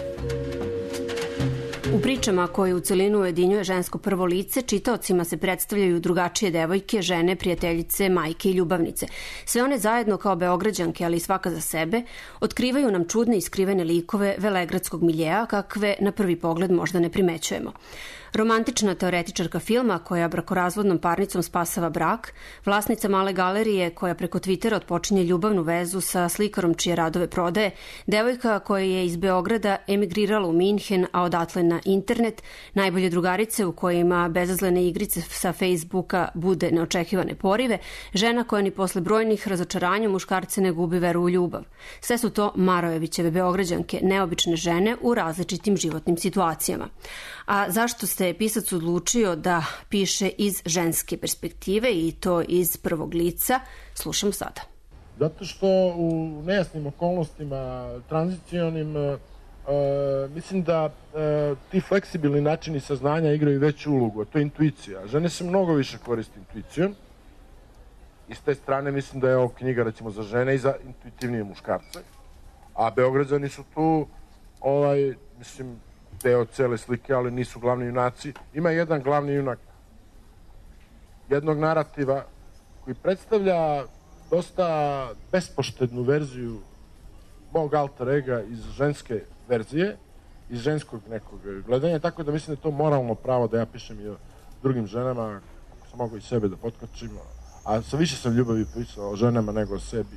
U pričama koje u celinu ujedinjuje žensko prvo lice, čitaocima se predstavljaju drugačije devojke, žene, prijateljice, majke i ljubavnice. Sve one zajedno kao Beograđanke, ali i svaka za sebe, otkrivaju nam čudne i skrivene likove velegradskog miljeja, kakve na prvi pogled možda ne primećujemo. Romantična teoretičarka filma koja brakorazvodnom parnicom spasava brak, vlasnica male galerije koja preko Twittera otpočinje ljubavnu vezu sa slikarom čije radove prodaje, devojka koja je iz Beograda emigrirala u Minhen, a odatle na internet, najbolje drugarice u kojima bezazlene igrice sa Facebooka bude neočekivane porive, žena koja ni posle brojnih razočaranja muškarce ne gubi veru u ljubav. Sve su to Marojevićeve Beograđanke, neobične žene u različitim životnim situacijama. A zašto se pisac odlučio da piše iz ženske perspektive i to iz prvog lica, slušamo sada. Zato što u nejasnim okolnostima, tranzicionim, e, mislim da e, ti fleksibilni načini saznanja igraju veću ulogu, a to je intuicija. Žene se mnogo više koriste intuicijom i s te strane mislim da je ovo knjiga recimo za žene i za intuitivnije muškarce, a Beograđani su tu, ovaj, mislim, deo cele slike, ali nisu glavni junaci. Ima jedan glavni junak jednog narativa koji predstavlja dosta bespoštednu verziju mog alter ega iz ženske verzije, iz ženskog nekog gledanja, tako da mislim da je to moralno pravo da ja pišem i o drugim ženama, ako sam mogu i sebe da potkačim, a sa više sam ljubavi pisao o ženama nego o sebi,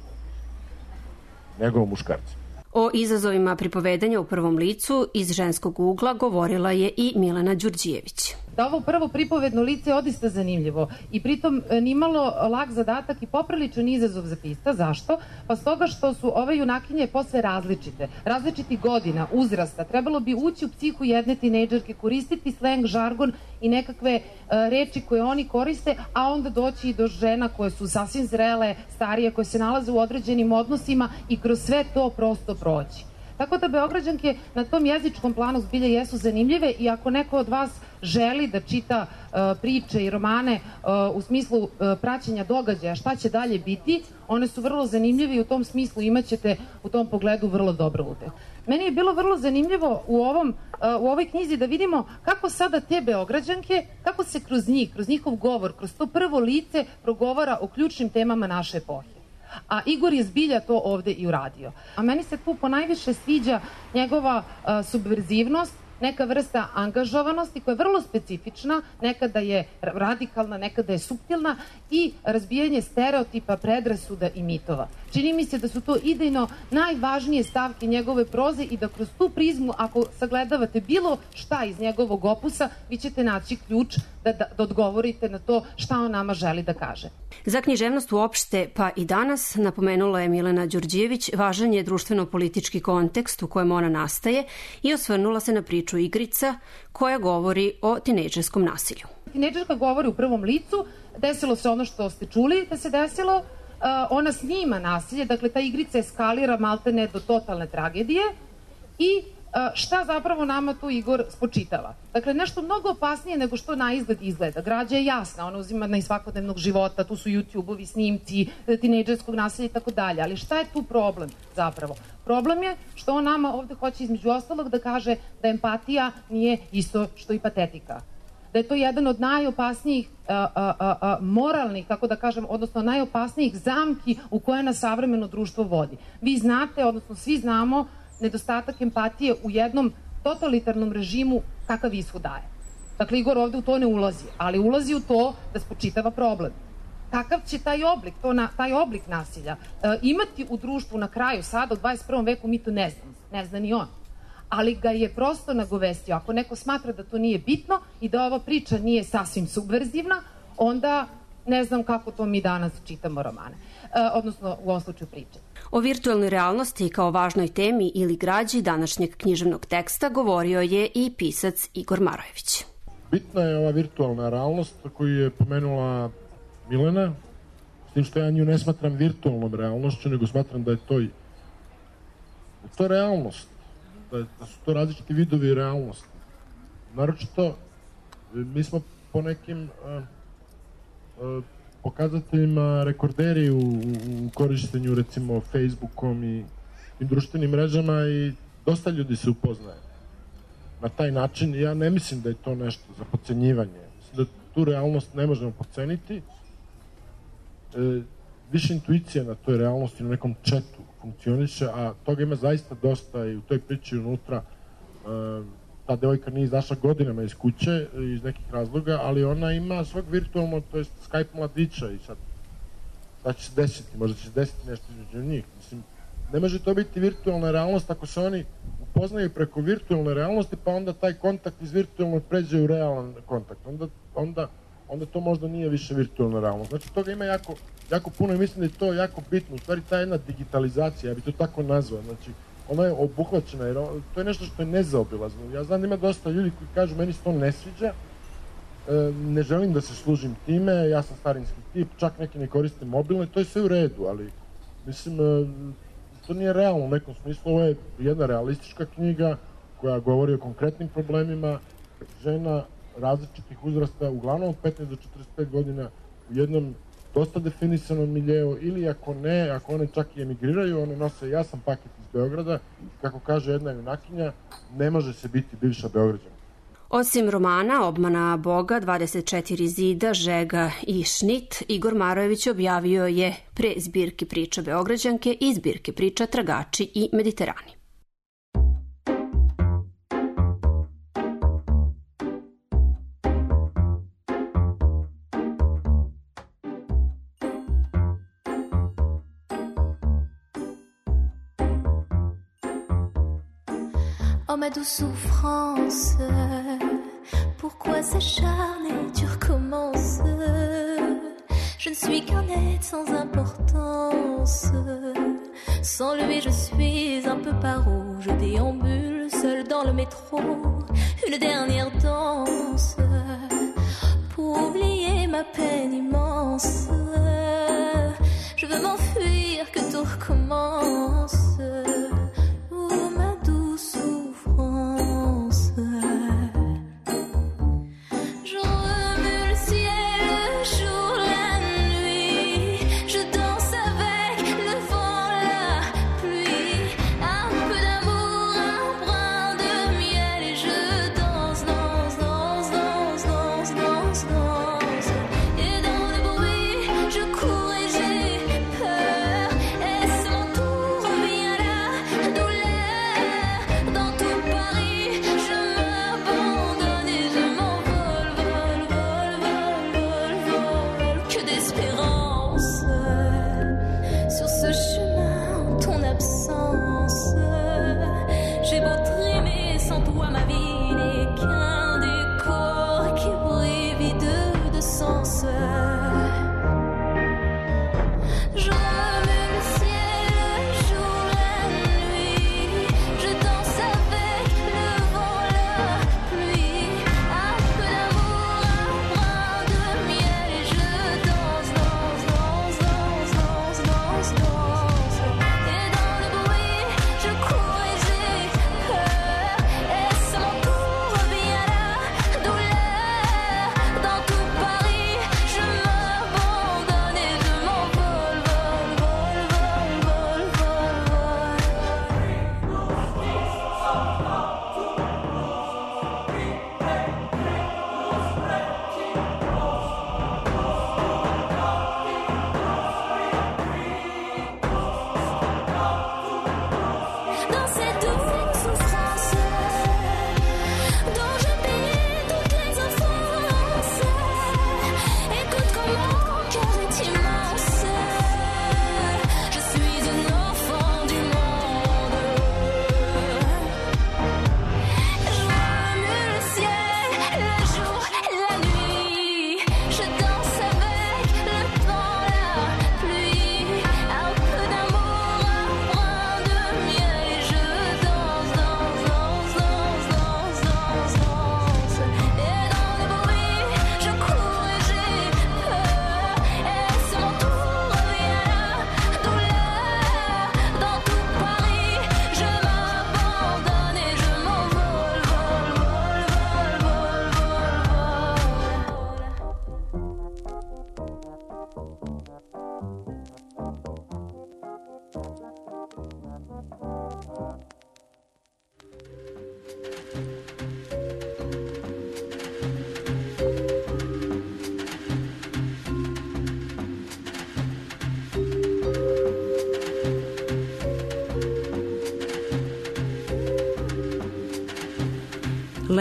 nego o muškarcima. O izazovima pripovedanja u prvom licu iz ženskog ugla govorila je i Milena Đurđijević. Da ovo prvo pripovedno lice je odista zanimljivo i pritom nimalo lak zadatak i popriličan izazov za pisca. Zašto? Pa stoga što su ove junakinje posve različite, različitih godina, uzrasta. Trebalo bi ući u psihu jedne tinejdžerke, koristiti sleng, žargon i nekakve uh, reči koje oni koriste, a onda doći i do žena koje su sasvim zrele, starije, koje se nalaze u određenim odnosima i kroz sve to prosto proći. Tako da Beograđanke na tom jezičkom planu zbilje jesu zanimljive i ako neko od vas želi da čita uh, priče i romane uh, u smislu uh, praćenja događaja, šta će dalje biti, one su vrlo zanimljive i u tom smislu imaćete u tom pogledu vrlo dobro utehu. Meni je bilo vrlo zanimljivo u, ovom, uh, u ovoj knjizi da vidimo kako sada te Beograđanke, kako se kroz njih, kroz njihov govor, kroz to prvo lice progovara o ključnim temama naše epohe. A Igor je zbilja to ovde i uradio. A meni se tu ponajviše sviđa njegova uh, subverzivnost, neka vrsta angažovanosti koja je vrlo specifična, nekada je radikalna, nekada je suptilna i razbijanje stereotipa, predrasuda i mitova. Čini mi se da su to idejno najvažnije stavke njegove proze i da kroz tu prizmu, ako sagledavate bilo šta iz njegovog opusa, vi ćete naći ključ da, da, da odgovorite na to šta on nama želi da kaže. Za književnost uopšte, pa i danas, napomenula je Milena Đurđijević, važan je društveno-politički kontekst u kojem ona nastaje i osvrnula se na priču Igrica koja govori o tinejdžerskom nasilju. Tinejdžerka govori u prvom licu, desilo se ono što ste čuli da se desilo, uh, ona snima nasilje, dakle ta igrica eskalira maltene do totalne tragedije i šta zapravo nama tu Igor spočitava. Dakle, nešto mnogo opasnije nego što na izgled izgleda. Građa je jasna, ona uzima iz svakodnevnog života, tu su YouTube-ovi, snimci, tinejdžerskog nasilja i tako dalje. Ali šta je tu problem zapravo? Problem je što on nama ovde hoće između ostalog da kaže da empatija nije isto što i patetika. Da je to jedan od najopasnijih a, a, a, a, moralnih, kako da kažem, odnosno najopasnijih zamki u koje nas savremeno društvo vodi. Vi znate, odnosno svi znamo, nedostatak empatije u jednom totalitarnom režimu kakav ishod daje. Dakle, Igor ovde u to ne ulazi, ali ulazi u to da spočitava problem. Kakav će taj oblik, to na, taj oblik nasilja e, imati u društvu na kraju, sada u dvadeset prvom veku, mi to ne znamo, ne zna ni on. Ali ga je prosto nagovestio. Ako neko smatra da to nije bitno i da ova priča nije sasvim subverzivna, onda ne znam kako to mi danas čitamo romane, e, odnosno u ovom slučaju priče. O virtualnoj realnosti kao važnoj temi ili građi današnjeg književnog teksta govorio je i pisac Igor Marojević. Bitna je ova virtualna realnost koju je pomenula Milena, s tim što ja nju ne smatram virtualnom realnošću, nego smatram da je to, da je to realnost, da, je, da su to različiti vidovi realnosti. Naročito, mi smo po nekim uh, pokazateljima rekorderi u, u korištenju recimo Facebookom i, i društvenim mrežama i dosta ljudi se upoznaje na taj način. Ja ne mislim da je to nešto za podcenjivanje. Mislim da tu realnost ne možemo podceniti. E, više intuicija na toj realnosti, na nekom četu funkcioniše, a toga ima zaista dosta i u toj priči unutra. E, ta devojka nije izašla godinama iz kuće iz nekih razloga, ali ona ima svog virtualnog, to je Skype mladića i sad šta će se desiti, možda će se desiti nešto između njih. Mislim, ne može to biti virtualna realnost ako se oni upoznaju preko virtualne realnosti, pa onda taj kontakt iz virtualnog pređe u realan kontakt. Onda, onda, onda to možda nije više virtualna realnost. Znači, toga ima jako, jako puno i mislim da je to jako bitno. U stvari, ta jedna digitalizacija, ja bih to tako nazvao, znači, ona je obuhvaćena, jer to je nešto što je nezaobilazno. Ja znam da ima dosta ljudi koji kažu, meni se to ne sviđa, ne želim da se služim time, ja sam starinski tip, čak neki ne koriste mobilne, to je sve u redu, ali mislim, to nije realno u nekom smislu, ovo je jedna realistička knjiga koja govori o konkretnim problemima žena različitih uzrasta, uglavnom od petnaest do četrdeset pet godina, u jednom dosta definisanom miljeu, ili ako ne, ako one čak i emigriraju, one nose jasan paket iz Beograda, kako kaže jedna junakinja, ne može se biti bivša Beograđanka. Osim romana Obmana Boga, dvadeset četiri zida, Žega i Šnit, Igor Marojević objavio je pre zbirke priča Beograđanke i zbirke priča Tragači i Mediterani. Oh ma douce souffrance, pourquoi s'acharner, tu recommences. Je ne suis qu'un être sans importance. Sans lui je suis un peu paro. Je déambule seul dans le métro. Une dernière danse pour oublier ma peine immense. Je veux m'enfuir, que tout recommence. Je cours et j'ai peur. Est-ce mon tour?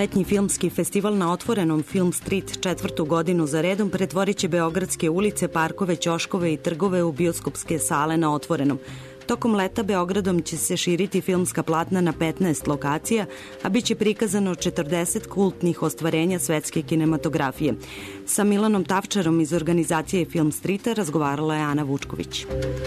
letnji filmski festival na otvorenom Film Street četvrtu godinu za redom pretvorit će beogradske ulice, parkove, ćoškove i trgove u bioskopske sale na otvorenom. Tokom leta Beogradom će se širiti filmska platna na petnaest lokacija, a bit će prikazano četrdeset kultnih ostvarenja svetske kinematografije. Sa Milanom Tavčarom iz organizacije Film Streeta razgovarala je Ana Vučković.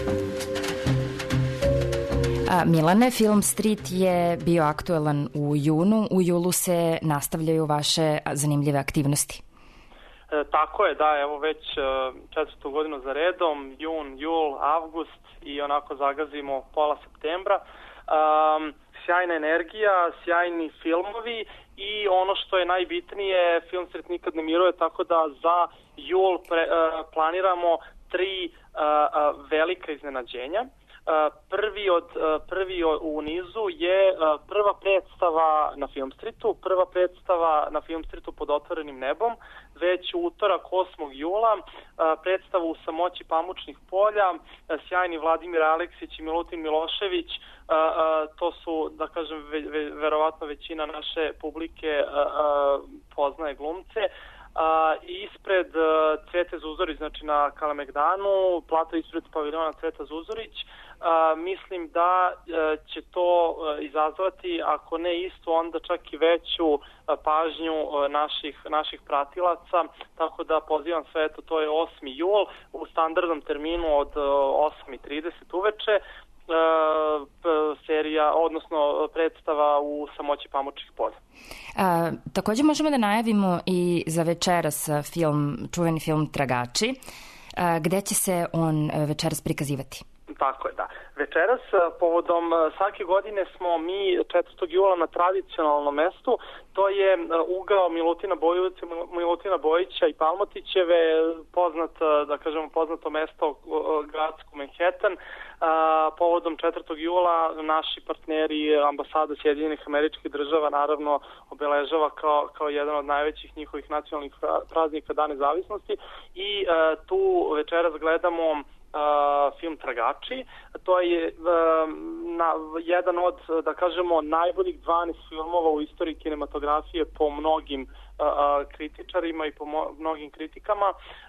Milane, Film Street je bio aktuelan u junu. U julu se nastavljaju vaše zanimljive aktivnosti. E, tako je, da, evo već četvrtu godinu za redom, jun, jul, avgust i onako zagazimo pola septembra. Um, sjajna energija, sjajni filmovi i ono što je najbitnije, Film Street nikad ne miruje, tako da za jul pre, uh, planiramo tri uh, uh, velika iznenađenja. Uh, prvi od uh, prvi u nizu je uh, prva predstava na Film Streetu, prva predstava na Film Streetu pod otvorenim nebom, već u utorak osmog jula, uh, predstavu u samoći pamučnih polja, uh, sjajni Vladimir Aleksić i Milutin Milošević, uh, uh, to su, da kažem, ve, ve, verovatno većina naše publike uh, uh, poznaje glumce. Uh, ispred uh, Cvete Zuzorić, znači na Kalemegdanu, plata ispred paviljona Cveta Zuzorić. Uh, mislim da uh, će to uh, izazvati, ako ne isto, onda čak i veću uh, pažnju uh, naših, naših pratilaca, tako da pozivam sve, eto, to je osmi jul u standardnom terminu od uh, osam i trideset uveče. Uh, serija, odnosno predstava u samoći pamučnih polja. A, također možemo da najavimo i za večeras film, čuveni film Tragači. A, gde će se on večeras prikazivati? Tako je, da. Večeras, povodom svake godine smo mi četvrtog jula na tradicionalnom mestu, to je ugao Milutina Bojovića, Milutina Bojića i Palmotićeve, poznat, da kažemo, poznato mesto gradsko Manhattan. Povodom četvrtog jula naši partneri, ambasada Sjedinjenih Američkih Država, naravno obeležava kao, kao jedan od najvećih njihovih nacionalnih praznika Dan nezavisnosti i tu večeras gledamo Uh, film Tragači. To je uh, na, jedan od, da kažemo, najboljih dvanaest filmova u istoriji kinematografije po mnogim uh, kritičarima i po mo- mnogim kritikama.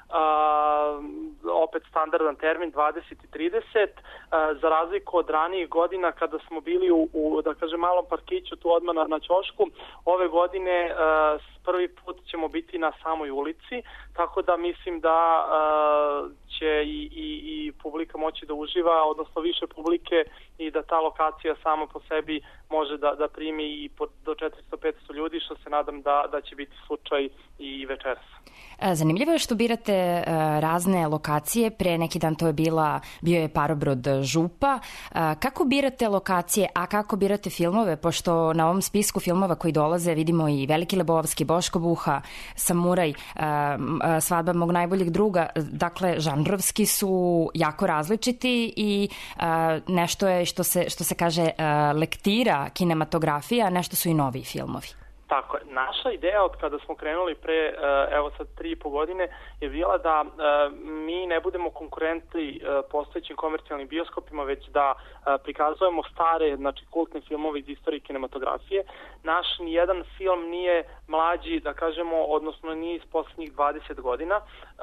Uh, opet standardan termin dvadeset i trideset, uh, za razliku od ranijih godina kada smo bili u, u da kažem, malom parkiću tu odmah na, na ćošku, ove godine uh, prvi put ćemo biti na samoj ulici, tako da mislim da uh, će i, i, i publika moći da uživa, odnosno više publike, i da ta lokacija sama po sebi može da, da primi i po, do četiristo do petsto ljudi, što se nadam da, da će biti slučaj i večeras. Zanimljivo je što birate razne lokacije. Pre neki dan to je bila, bio je Parobrod Župa. Kako birate lokacije, a kako birate filmove? Pošto na ovom spisku filmova koji dolaze vidimo i Veliki Lebovski, Boško Buha, Samuraj, Svadba mog najboljeg druga. Dakle, žanrovski su jako različiti i nešto je što se, što se kaže lektira kinematografija, nešto su i novi filmovi. Tako je. Naša ideja od kada smo krenuli pre, evo sad tri i po godine, je bila da mi ne budemo konkurenti postojećim komercijalnim bioskopima, već da prikazujemo stare, znači kultne filmove iz istorije kinematografije. Naš nijedan film nije mlađi, da kažemo, odnosno nije iz poslednjih dvadeset godina.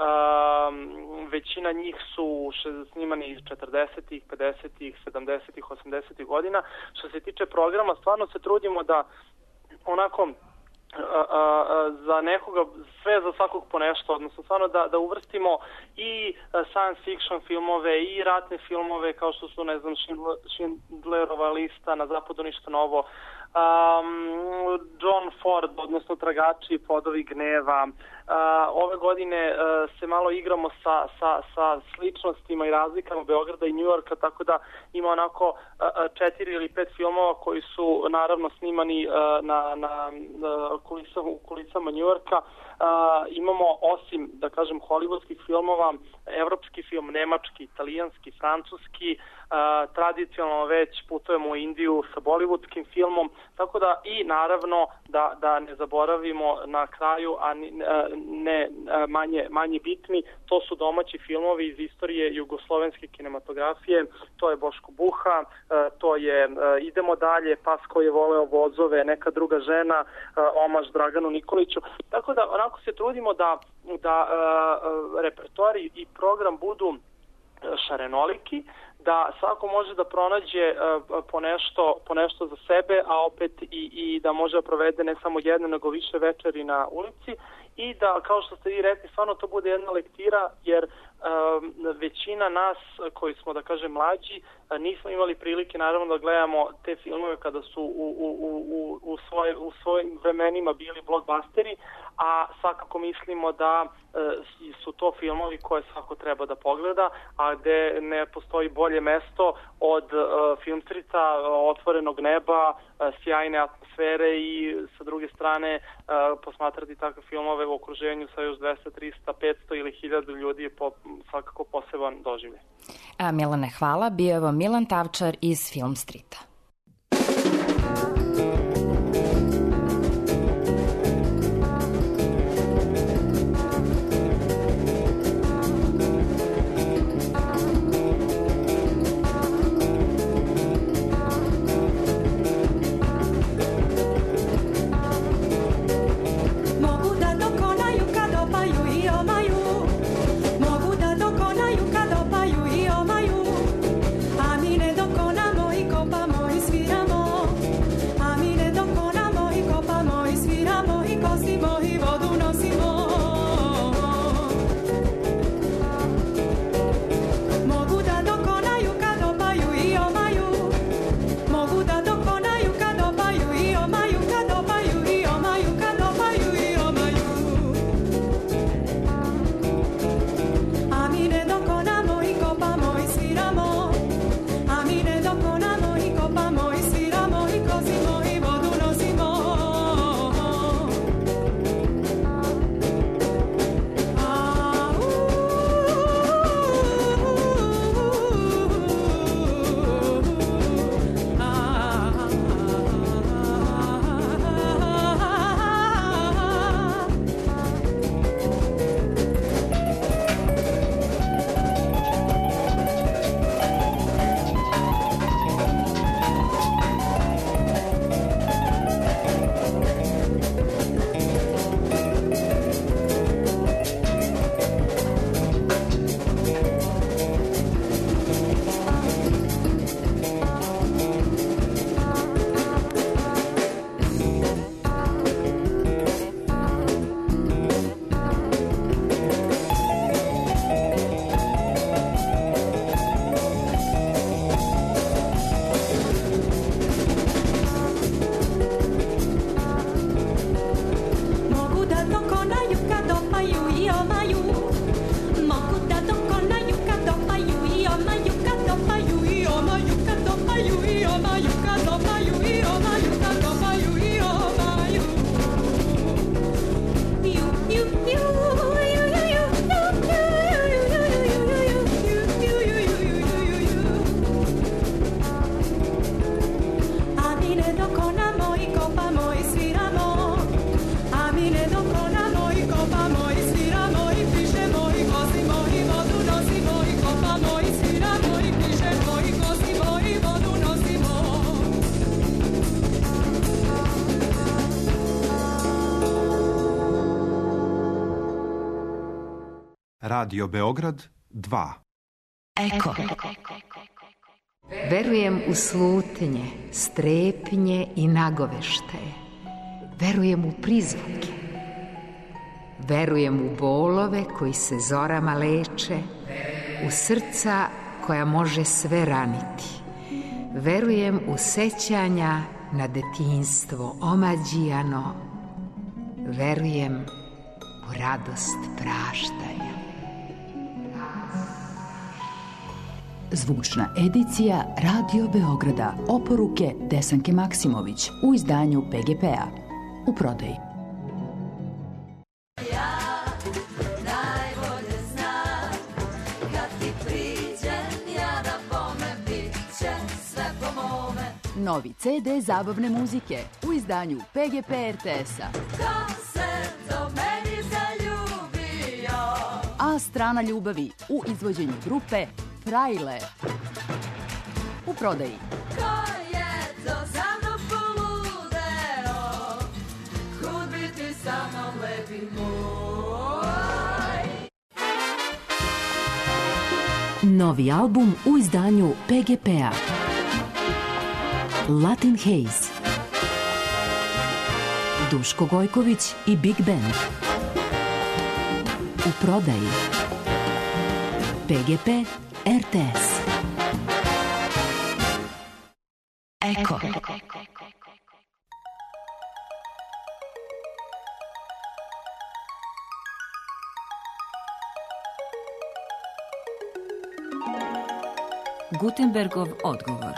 Većina njih su snimani iz četrdesetih, pedesetih, sedamdesetih, osamdesetih godina. Što se tiče programa, stvarno se trudimo da onako a, a, a, za nekoga, sve za svakog po nešto, odnosno stvarno da, da uvrstimo i science fiction filmove i ratne filmove kao što su, ne znam, Schindlerova lista, Na zapadu ništa novo, um, John Ford, odnosno Tragači, Plodovi gneva. Uh, ove godine uh, se malo igramo sa, sa, sa sličnostima i razlikama Beograda i Njujorka, tako da ima onako uh, četiri ili pet filmova koji su naravno snimani uh, na, na uh, kulisama, u kulisama Njujorka. Uh, imamo, osim, da kažem, hollywoodskih filmova, evropski film, nemački, italijanski, francuski, uh, tradicionalno već putujemo u Indiju sa bollywoodskim filmom, tako da i naravno da, da ne zaboravimo na kraju, a ne, manje, manje bitni. To su domaći filmovi iz istorije jugoslovenske kinematografije. To je Boško Buha, to je Idemo dalje, Pas koji je voleo vozove, Neka druga žena, omaž Draganu Nikoliću. Tako da onako se trudimo da, da repertoari i program budu šarenoliki, da svako može da pronađe uh, po, nešto, po nešto za sebe, a opet i, i da može da provede ne samo jedno, nego više večeri na ulici i da, kao što ste vi rekli, stvarno to bude jedna lektira, jer um, većina nas koji smo, da kažem, mlađi, nismo imali prilike naravno da gledamo te filmove kada su u, u, u, u, svoje, u svojim vremenima bili blockbusteri, a svakako mislimo da e, su to filmovi koje svako treba da pogleda, a gde ne postoji bolje mesto od e, filmstrica, otvorenog neba, e, sjajne atmosfere i sa druge strane e, posmatrati takve filmove u okruženju sa još dvesta, trista, petsto ili hiljadu ljudi je po, svakako poseban doživljaj. A, Milane, hvala. Bio je ovo Milan Tavčar iz Film Streeta. Radio Beograd dva. Eko. Verujem u slutnje, strepnje i nagoveštaje. Verujem u prizvuke. Verujem u bolove koji se zorama leče, u srca koja može sve raniti. Verujem u sećanja na detinjstvo omađijano. Verujem u radost praštanja. Zvučna edicija Radio Beograda. Oporuke Desanke Maksimović u izdanju P G P-a. U prodaji. Novi C D zabavne muzike u izdanju P G P R T S-a. Ko se do meni zaljubi, A strana ljubavi u izvođenju grupe Frajle. U prodaji. Ko je to sa mnom poludeo, kud biti sa mnom lepi moj. Novi album u izdanju P G P-a. Latin Haze. Duško Gojković i Big Band. U prodaji. P G P R T S. Eko. Gutenbergov odgovor.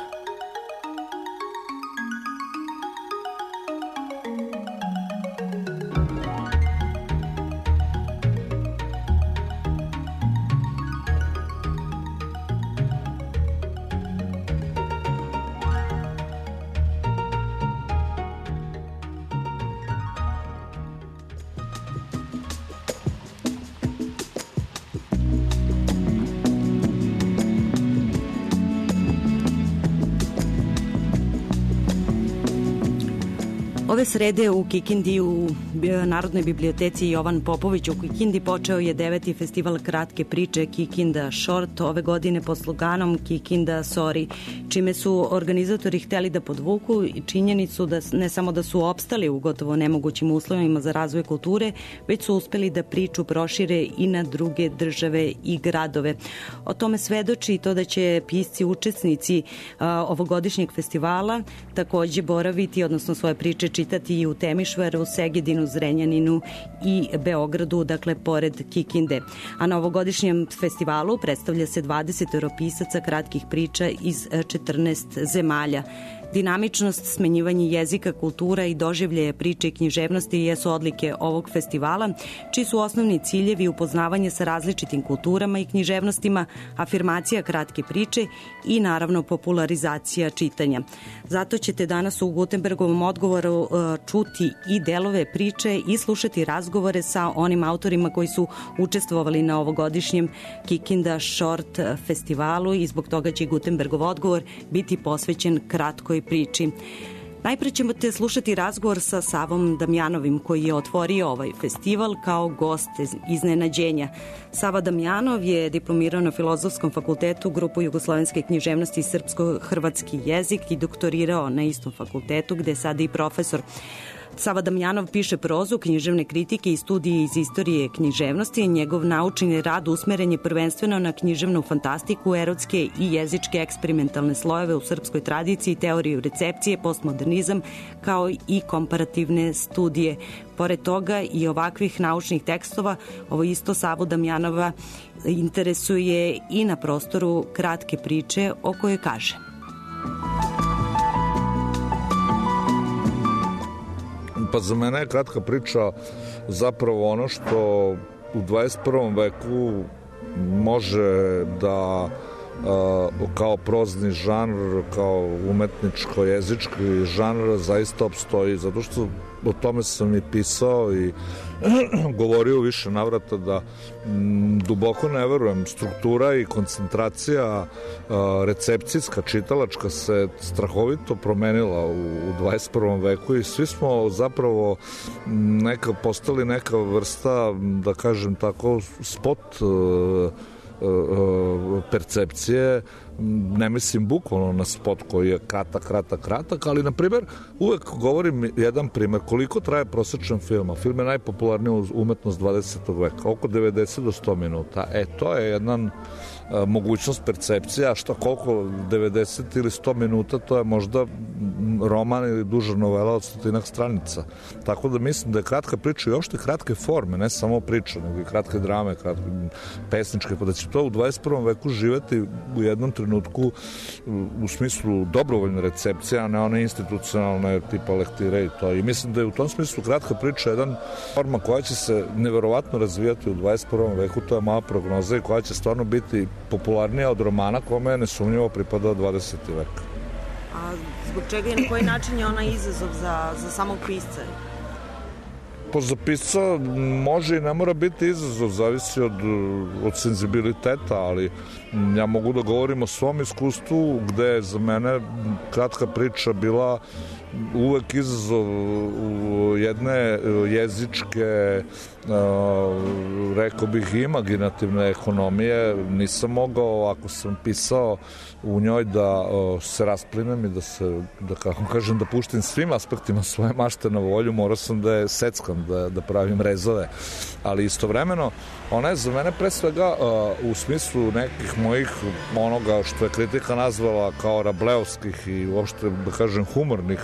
Ove srede u Kikindi u Narodnoj biblioteci Jovan Popović u Kikindi počeo je deveti festival kratke priče Kikinda Short, ove godine pod sloganom Kikinda Sorry, čime su organizatori hteli da podvuku i činjenicu da ne samo da su opstali u gotovo nemogućim uslovima za razvoj kulture, već su uspeli da priču prošire i na druge države i gradove. O tome svedoči i to da će pisci učesnici a, ovogodišnjeg festivala takođe boraviti, odnosno svoje priče čitati i u Temišvaru, Segedinu, Zrenjaninu i Beogradu, dakle pored Kikinde. A na ovogodišnjem festivalu predstavlja se dvadeset pisaca kratkih priča iz četrnaest zemalja. Dinamičnost, smenjivanje jezika, kultura i doživljaje priče i književnosti jesu odlike ovog festivala, čiji su osnovni ciljevi upoznavanje sa različitim kulturama i književnostima, afirmacija kratke priče i naravno popularizacija čitanja. Zato ćete danas u Gutenbergovom odgovoru čuti i delove priče i slušati razgovore sa onim autorima koji su učestvovali na ovogodišnjem Kikinda Short festivalu i zbog toga će Gutenbergov odgovor biti posvećen kratkoj priči. Najpre ćemo te slušati razgovor sa Savom Damjanovim koji je otvorio ovaj festival kao gost iznenađenja. Sava Damjanov je diplomirao na Filozofskom fakultetu grupu jugoslovenske književnosti i srpsko-hrvatski jezik i doktorirao na istom fakultetu gde je sada i profesor. Sava Damjanov piše prozu, književne kritike i studije iz istorije književnosti. Njegov naučni rad usmeren je prvenstveno na književnu fantastiku, erotske i jezičke eksperimentalne slojeve u srpskoj tradiciji, teoriju recepcije, postmodernizam, kao i komparativne studije. Pored toga i ovakvih naučnih tekstova, ovo isto Savu Damjanova interesuje i na prostoru kratke priče o kojoj kaže. Pa za mene je kratka priča zapravo ono što u dvadeset prvom veku može da kao prozni žanr, kao umetničko-jezički žanr zaista opstoji, zato što o tome sam i pisao i govorio više navrata da m, duboko ne verujem. Struktura i koncentracija a, recepcijska, čitalačka se strahovito promenila u, u dvadeset prvom veku i svi smo zapravo neka, postali neka vrsta, da kažem tako, spot a, percepcije, ne mislim bukvalno na spot koji je kratak, kratak, kratak, ali na primjer uvek govorim jedan primjer koliko traje prosječan film, a film je najpopularnija umetnost dvadesetog veka, oko devedeset do sto minuta. E, to je jedan a, mogućnost percepcije, a šta koliko devedeset ili sto minuta, to je možda roman ili duža novela od stotinak stranica. Tako da mislim da je kratka priča i uopšte kratke forme, ne samo priča, nego i kratke drame, kratke pesničke, pa da će to u dvadeset prvom veku živeti u jednom trenutku u smislu dobrovoljne recepcije, a ne one institucionalne tipa lektire i to. I mislim da je u tom smislu kratka priča jedan forma koja će se neverovatno razvijati u dvadeset prvom veku, to je mala prognoza i koja će stvarno biti popularnija od romana kome je nesumnjivo pripadao dvadeseti vek. A zbog čega i na koji način je ona izazov za, za samog pisca? Pa za pisca može i ne mora biti izazov, zavisi od, od senzibiliteta, ali ja mogu da govorim o svom iskustvu gde je za mene kratka priča bila uvek izazov jedne jezičke, rekao bih, imaginativne ekonomije. Nisam mogao, ako sam pisao u njoj, da se rasplinem i da se, da kako kažem, da puštim svim aspektima svoje mašte na volju. Morao sam da je seckam, da, da pravim rezove. Ali istovremeno, ona je za mene pre svega u smislu nekih mojih, onoga što je kritika nazvala kao rableovskih i uopšte, da kažem, humornih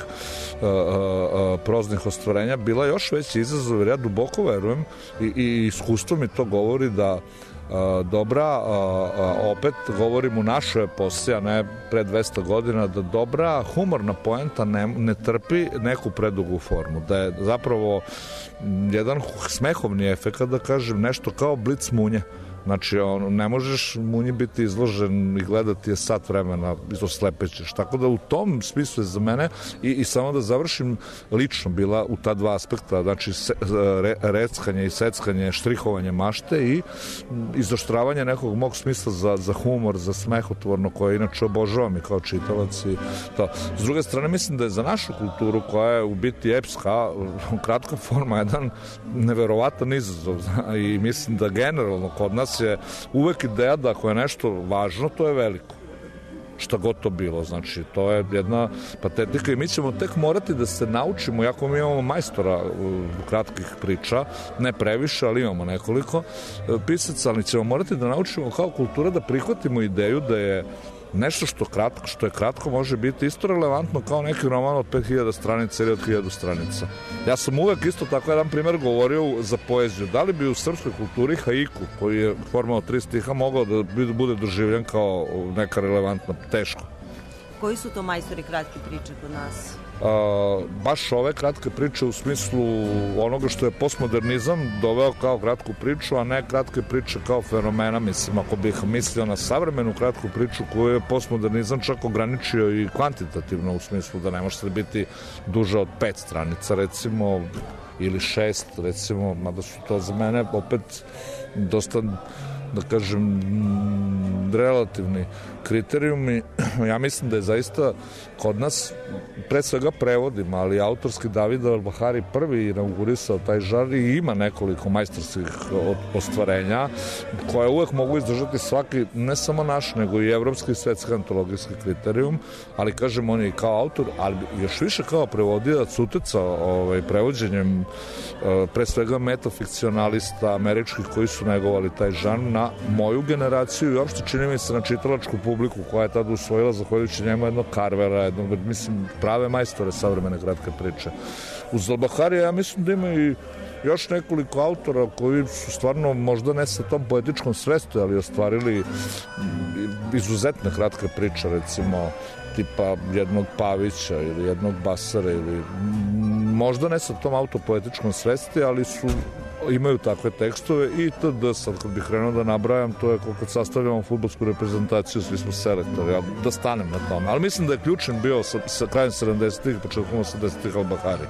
proznih ostvarenja, bila još veći izazov, jer ja duboko verujem i, i iskustvo mi to govori da dobra, opet govorim u našoj eposi, a ne pre dvesta godina, da dobra humorna poenta ne, ne trpi neku predugu formu, da je zapravo jedan smehovni efekt, da kažem, nešto kao blic munje. Znači, on, ne možeš munji biti izložen i gledati je sat vremena i to slepećeš. Tako da u tom smislu je za mene, i, i samo da završim, lično bila u ta dva aspekta, znači se, re, reckanje i seckanje, štrihovanje mašte i izoštravanje nekog mog smisla za, za humor, za smehotvorno, koje inače obožavam i kao čitalac i to. S druge strane, mislim da je za našu kulturu, koja je u biti epska, kratka forma jedan neverovatan izazov i mislim da generalno kod nas je uvek ideja da ako je nešto važno, to je veliko. Šta god to bilo, znači to je jedna patetika i mi ćemo tek morati da se naučimo, jako mi imamo majstora kratkih priča, ne previše, ali imamo nekoliko pisaca, ali ćemo morati da naučimo kao kultura da prihvatimo ideju da je nešto što kratko, što je kratko može biti isto relevantno kao neki roman od pet hiljada stranica ili od hiljadu stranica. Ja sam uvek isto tako jedan primer govorio za poeziju. Da li bi u srpskoj kulturi haiku, koji je forma od tri stiha, mogao da bude doživljen kao neka relevantna, teško. Koji su to majstori kratke priče kod nas? Uh, baš ove kratke priče u smislu onoga što je postmodernizam doveo kao kratku priču, a ne kratke priče kao fenomena. Mislim, ako bih mislio na savremenu kratku priču koju je postmodernizam čak ograničio i kvantitativno, u smislu da ne može biti duže od pet stranica, recimo, ili šest, recimo, mada su to za mene opet dosta, da kažem, relativni kriterijumi. Ja mislim da je zaista kod nas, pre svega prevodima, ali autorski David Al-Bahari prvi inaugurisao taj žar i ima nekoliko majstorskih ostvarenja koje uvek mogu izdržati svaki, ne samo naš, nego i evropski i svetski antologijski kriterijum, ali kažem, on je i kao autor, ali još više kao prevodilac uticao ovaj, prevođenjem pre svega metafikcionalista američkih koji su negovali taj žar na moju generaciju i uopšte čini mi se na čitalačku publiku koja je tada usvojila zahvaljujući njemu jednog Carvera, jednog, mislim, prave majstore savremene kratke priče. Uz Al-Baharija ja mislim da ima i još nekoliko autora koji su stvarno možda ne sa tom poetičkom svesti, ali ostvarili izuzetne kratke priče, recimo tipa jednog Pavića ili jednog Basara ili možda ne sa tom autopoetičkom svesti, ali su imaju takve tekstove i td. Sad kad bih krenuo da nabrajam, to je kad sastavljamo fudbalsku reprezentaciju, svi smo selektori, ja, da stanem na tome. Ali mislim da je ključan bio sa, sa krajem sedamdesetih i početkom osamdesetih Al-Bahari.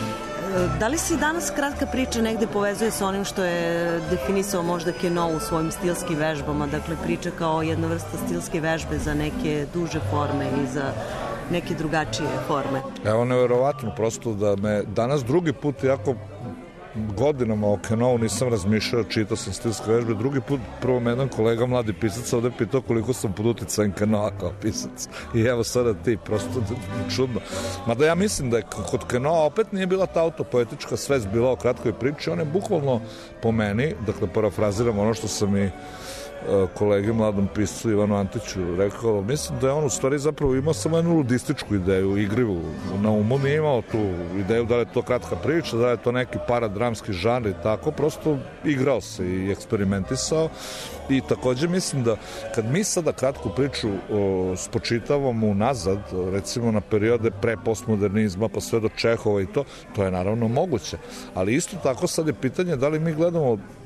Da li si danas kratka priča negde povezuje sa onim što je definisao možda Keno u svojim stilskim vežbama, dakle priča kao jedna vrsta stilske vežbe za neke duže forme i za neke drugačije forme? Evo, neverovatno, prosto da me danas drugi put jako godinama o Kenovu nisam razmišljao, čitao sam stilske vežbe. Drugi put, prvo me jedan kolega, mladi pisac, ovde pitao koliko sam pod uticajem Kenova kao pisac. I evo sada ti, prosto čudno. Mada ja mislim da je kod Kenova opet nije bila ta autopoetička svest bila o kratkoj priči. On je bukvalno po meni, dakle parafraziram ono što sam i kolegi mladom piscu Ivanu Antiću rekao, mislim da je on u stvari zapravo imao samo jednu ludističku ideju, igrivu na umu, nije imao tu ideju da li je to kratka priča, da li je to neki paradramski žanr i tako, prosto igrao se i eksperimentisao. I takođe mislim da kad mi sada kratku priču o, spočitavamo unazad, recimo na periode pre postmodernizma pa sve do Čehova i to, to je naravno moguće, ali isto tako sad je pitanje da li mi gledamo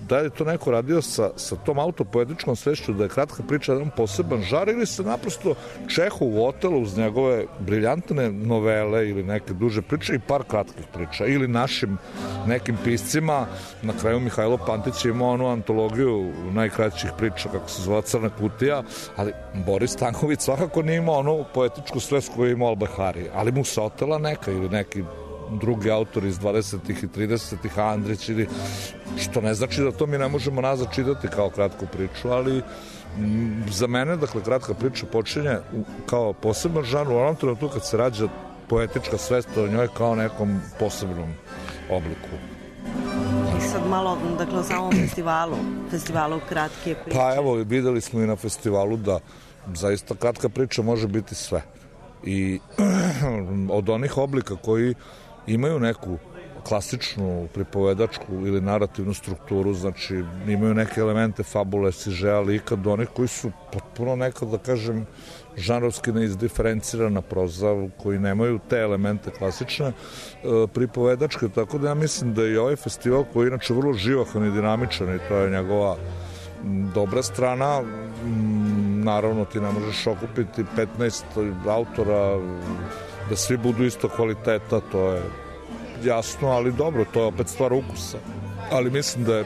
da je to neko radio sa, sa tom autopoetičkom svešću, da je kratka priča jedan poseban žar, ili se naprosto Čehov u Otelu uz njegove briljantne novele ili neke duže priče i par kratkih priča, ili našim nekim piscima, na kraju Mihajlo Pantić je imao onu antologiju najkraćih priča, kako se zvala Crna kutija, ali Boris Stanković svakako nije imao onu poetičku svest koju je imao Albehari, ali mu se otela neka ili neki drugi autori iz dvadesetih i tridesetih, Andrić, ili, što ne znači da to mi ne možemo nazad čitati kao kratku priču, ali m, za mene, dakle, kratka priča počinje kao poseban žanr u onom trenutku kad se rađa poetička svest o njoj kao nekom posebnom obliku. I sad malo, dakle, o samom festivalu, festivalu kratke priče. Pa evo, videli smo i na festivalu da zaista kratka priča može biti sve. I od onih oblika koji imaju neku klasičnu pripovedačku ili narativnu strukturu, znači imaju neke elemente fabule, sižeja, lika, do onih koji su potpuno nekad, da kažem, žanrovski neizdiferencirana proza, koji nemaju te elemente klasične e, pripovedačke, tako da ja mislim da i ovaj festival, koji je inače vrlo živahan i dinamičan, i to je njegova dobra strana, naravno ti ne možeš okupiti petnaest autora da svi budu isto kvaliteta, to je jasno, ali dobro, to je opet stvar ukusa. Ali mislim da je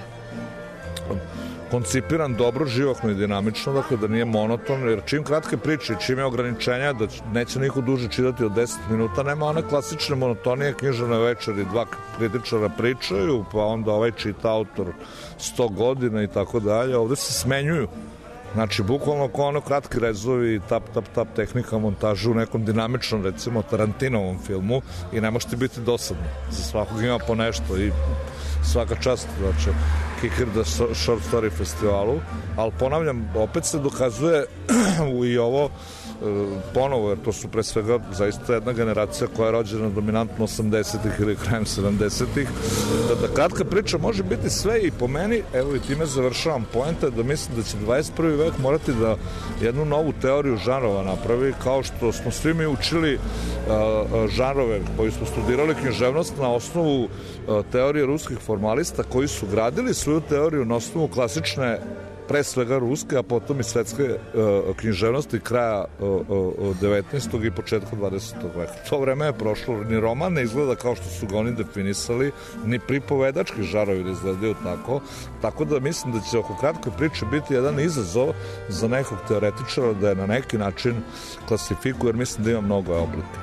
koncipiran dobro, živahno i dinamično, dakle da nije monoton, jer čim kratke priče, čim je ograničenja da neće niko duže čitati od deset minuta, nema one klasične monotonije, književne večeri, dva kritičara pričaju, pa onda ovaj čita autor sto godina i tako dalje, ovde se smenjuju. Znači, bukvalno kao ono kratki rezovi, tap, tap, tap, tehnika montaža u nekom dinamičnom, recimo, Tarantinovom filmu i ne možete biti dosadno. Za svakog ima po nešto i svaka čast, znači, Kikir da Short Story festivalu, ali ponavljam, opet se dokazuje i ovo ponovo, jer to su pre svega zaista jedna generacija koja je rođena dominantno osamdesetih ili krajem sedamdesetih, da, da kratka priča može biti sve i po meni, evo i time završavam, poenta je da mislim da će dvadeset prvi vek morati da jednu novu teoriju žanrova napravi, kao što smo svi mi učili uh, žanrove koji smo studirali književnost na osnovu uh, teorije ruskih formalista koji su gradili svoju teoriju na osnovu klasične pre svega ruske, a potom i svetske uh, književnosti kraja uh, uh, devetnaestog i početka dvadesetog veka. To vreme je prošlo, ni roman ne izgleda kao što su ga oni definisali, ni pripovedački žarovi ne izgledaju tako, tako da mislim da će oko kratke priče biti jedan izazov za nekog teoretičara da je na neki način klasifikuje, jer mislim da ima mnogo oblika.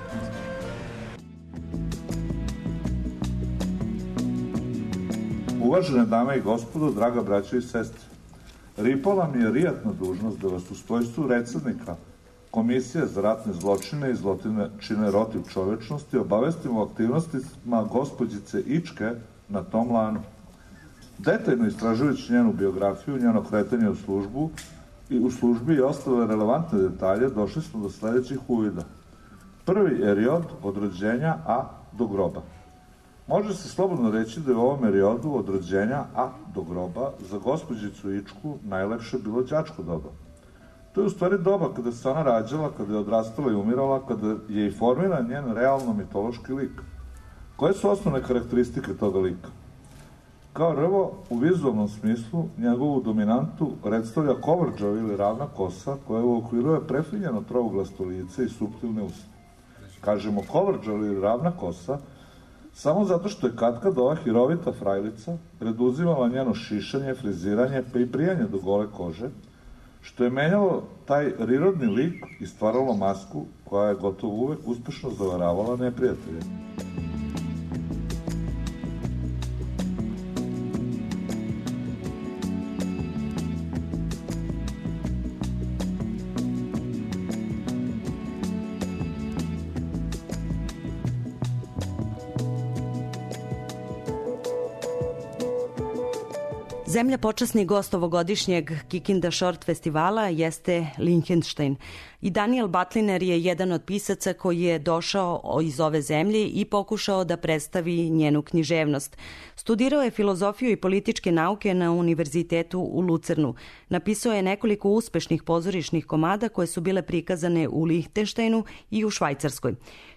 Uvažene dame i gospodo, draga braćo i sestre, ripala mi je rijatna dužnost da vas u svojstvu predsednika Komisije za ratne zločine i zločine protiv čovečnosti obavestim o aktivnostima gospođice Ičke na tom lanu. Detaljno istražujući njenu biografiju, njeno kretanje u službu i u službi i ostale relevantne detalje, došli smo do sledećih uvida. Prvi period od rođenja A do groba. Može se slobodno reći da je u ovom periodu od rođenja A do groba za gospođicu Ičku najlepše bilo đačko doba. To je u stvari doba kada se ona rađala, kada je odrastala i umirala, kada je i formiran njen realno mitološki lik. Koje su osnovne karakteristike toga lika? Kao rvo, u vizualnom smislu, njegovu dominantu predstavlja kovrđava ili ravna kosa koja uokviruje prefinjeno trouglasto lice i suptilne usne. Kažemo kovrđava ili ravna kosa samo zato što je katkad ova hirovita frajlica preduzimala njeno šišanje, friziranje pa i prijanje do gole kože, što je menjalo taj prirodni lik i stvaralo masku koja je gotovo uvek uspešno zavaravala neprijatelje. Zemlja počasni gost ovogodišnjeg Kikinda Short festivala jeste Lichtenstein. I Daniel Batliner je jedan od pisaca koji je došao iz ove zemlje i pokušao da predstavi njenu književnost. Studirao je filozofiju i političke nauke na univerzitetu u Lucernu. Napisao je nekoliko uspešnih pozorišnih komada koje su bile prikazane u Lichtensteinu i u Švajcarskoj.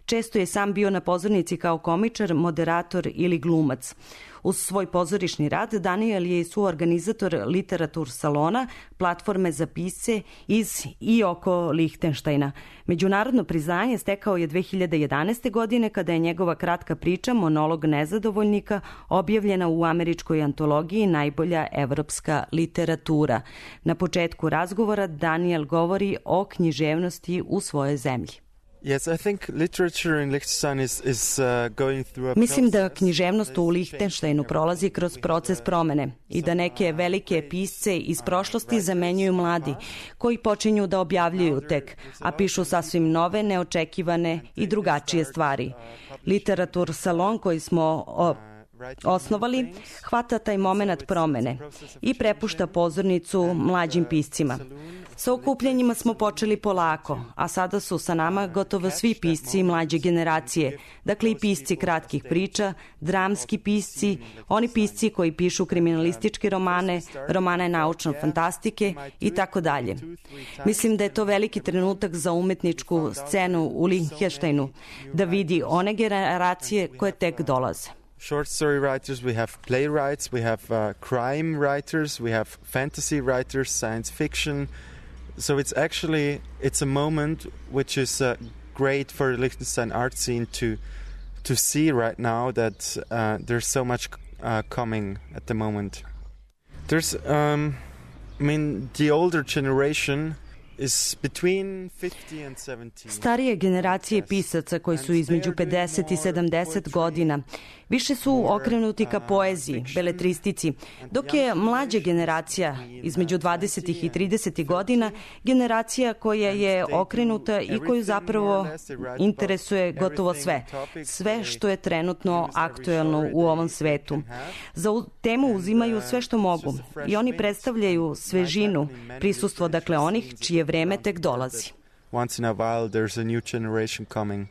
Često je sam bio na pozornici kao komičar, moderator ili glumac. Uz svoj pozorišni rad, Daniel je suorganizator literatur salona, platforme za pisce iz i oko Lihtenštajna. Međunarodno priznanje stekao je dve hiljade jedanaeste. godine kada je njegova kratka priča Monolog nezadovoljnika objavljena u američkoj antologiji Najbolja evropska literatura. Na početku razgovora Daniel govori o književnosti u svojoj zemlji. Yes, I think literature in Liechtenstein is, is uh, going through a Mislim da književnost u Lihtenštajnu prolazi kroz proces promene i da neke velike pisce iz prošlosti zamenjuju mladi, koji počinju da objavljuju tek, a pišu sasvim nove, neočekivane i drugačije stvari. Literatur salon koji smo o, osnovali hvata taj moment promene i prepušta pozornicu mlađim piscima. Sa okupljanjima smo počeli polako, a sada su sa nama gotovo svi pisci mlađe generacije, dakle i pisci kratkih priča, dramski pisci, oni pisci koji pišu kriminalističke romane, romane naučne fantastike i tako dalje. Mislim da je to veliki trenutak za umetničku scenu u Lihtenštajnu, da vidi one generacije koje tek dolaze. Short story writers, we have playwrights, we have uh, crime writers, we have fantasy writers, science fiction. So it's actually, it's a moment which is uh, great for the Liechtenstein art scene to to see right now that uh, there's so much uh, coming at the moment. There's, um, I mean, the older generation is between fifty and seventy. Starije generacije pisaca koji su između pedeset i sedamdeset godina više su okrenuti ka poeziji, beletristici, dok je mlađa generacija između dvadeset i trideset godina generacija koja je okrenuta i koju zapravo interesuje gotovo sve. Sve što je trenutno aktuelno u ovom svetu. Za temu uzimaju sve što mogu i oni predstavljaju svežinu, prisustvo dakle onih čije vreme tek dolazi. Once in a while there's a new generation coming.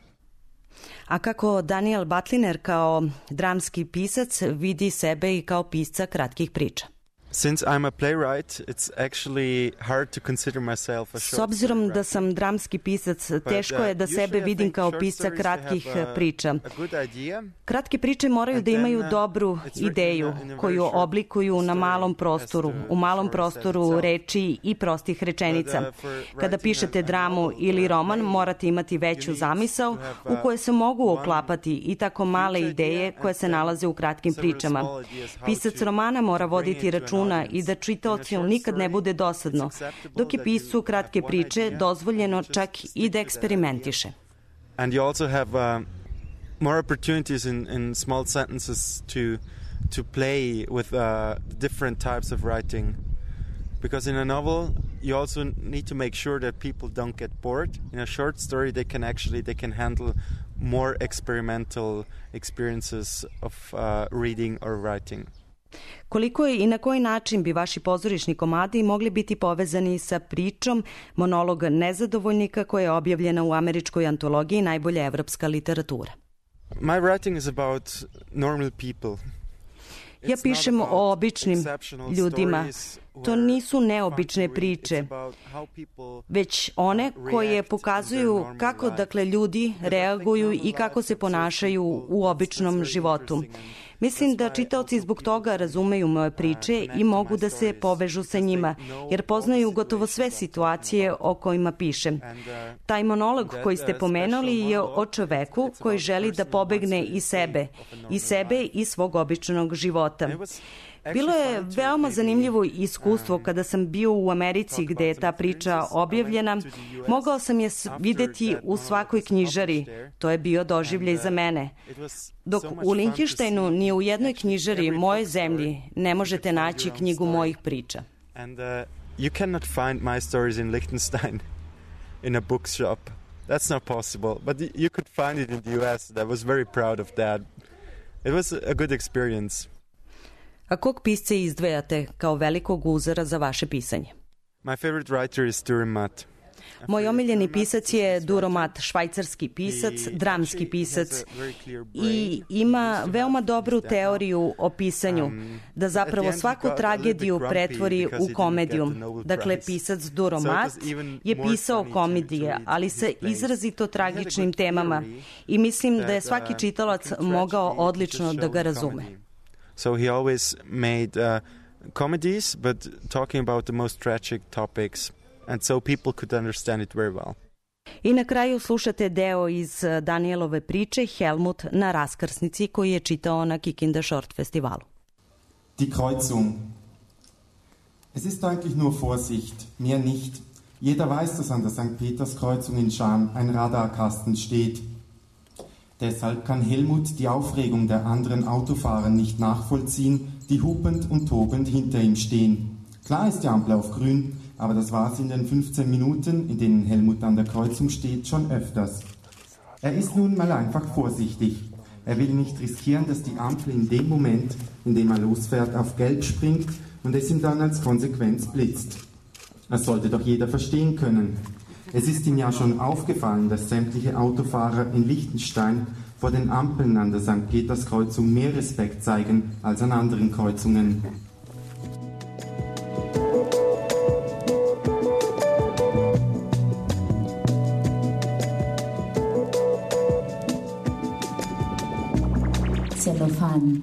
A kako Daniel Batliner kao dramski pisac vidi sebe i kao pisca kratkih priča? Since I'm a playwright, it's actually hard to consider myself a short S obzirom da sam dramski pisac, teško je da sebe vidim kao pisca kratkih priča. Kratke priče moraju da imaju dobru ideju koju oblikuju na malom prostoru, u malom prostoru reči i prostih rečenica. Kada pišete dramu ili roman, morate imati veću zamisao u koje se mogu uklapati i tako male ideje koje se nalaze u kratkim pričama. Pisac romana mora voditi računa i da čitaocu nikad ne bude dosadno, dok je piscu kratke priče dozvoljeno čak i da eksperimentiše. And you also have uh, more opportunities in, in small sentences to to play with uh, different types of writing. Because in a novel, you also need to make sure that people don't get bored. In a short story, they can actually they can handle more experimental experiences of uh, reading or writing. Koliko je i na koji način bi vaši pozorišni komadi mogli biti povezani sa pričom Monolog nezadovoljnika koja je objavljena u američkoj antologiji Najbolja evropska literatura? My writing is about normal people. Ja pišem o običnim ljudima. To nisu neobične priče, već one koje pokazuju kako dakle ljudi reaguju i kako se ponašaju u običnom životu. Mislim da čitaoci zbog toga razumeju moje priče i mogu da se povežu sa njima, jer poznaju gotovo sve situacije o kojima pišem. Taj monolog koji ste pomenuli je o čoveku koji želi da pobegne iz sebe, iz sebe i svog običnog života. Bilo je veoma zanimljivo iskustvo kada sam bio u Americi gde je ta priča objavljena. Mogao sam je videti u svakoj knjižari. To je bio doživljaj za mene. Dok u Lihtenštajnu ni u jednoj knjižari moje zemlji ne možete naći knjigu mojih priča. And uh, you cannot find my stories in Liechtenstein in a bookshop. That's not possible. But you could find it in the U S. I was very proud of that. It was a good experience. A kog pisca izdvajate kao velikog uzora za vaše pisanje? My favorite writer is Turin Mat. Moj omiljeni pisac je Duromat, švajcarski pisac, dramski pisac i ima veoma dobru teoriju o pisanju, da zapravo svaku tragediju pretvori u komediju. Dakle, pisac Duromat je pisao komedije, ali sa izrazito tragičnim temama i mislim da je svaki čitalac mogao odlično da ga razume. So he always made uh, comedies, but talking about the most tragic topics, and so people could understand it very well. I na kraju slušate deo iz Danielove priče Helmut na raskrsnici koji je čitao na Kikinda Short festivalu. Die Kreuzung. Es ist eigentlich nur Vorsicht, mehr nicht. Jeder weiß, dass an der Sankt Peters-Kreuzung in Schaan ein Radarkasten steht. Deshalb kann Helmut die Aufregung der anderen Autofahrer nicht nachvollziehen, die hupend und tobend hinter ihm stehen. Klar ist die Ampel auf grün, aber das war es in den fünfzehn Minuten, in denen Helmut an der Kreuzung steht, schon öfters. Er ist nun mal einfach vorsichtig. Er will nicht riskieren, dass die Ampel in dem Moment, in dem er losfährt, auf Gelb springt und es ihm dann als Konsequenz blitzt. Das sollte doch jeder verstehen können. Es ist ihm ja schon aufgefallen, dass sämtliche Autofahrer in Liechtenstein vor den Ampeln an der Sankt Peters-Kreuzung mehr Respekt zeigen als an anderen Kreuzungen. Σελοφάν.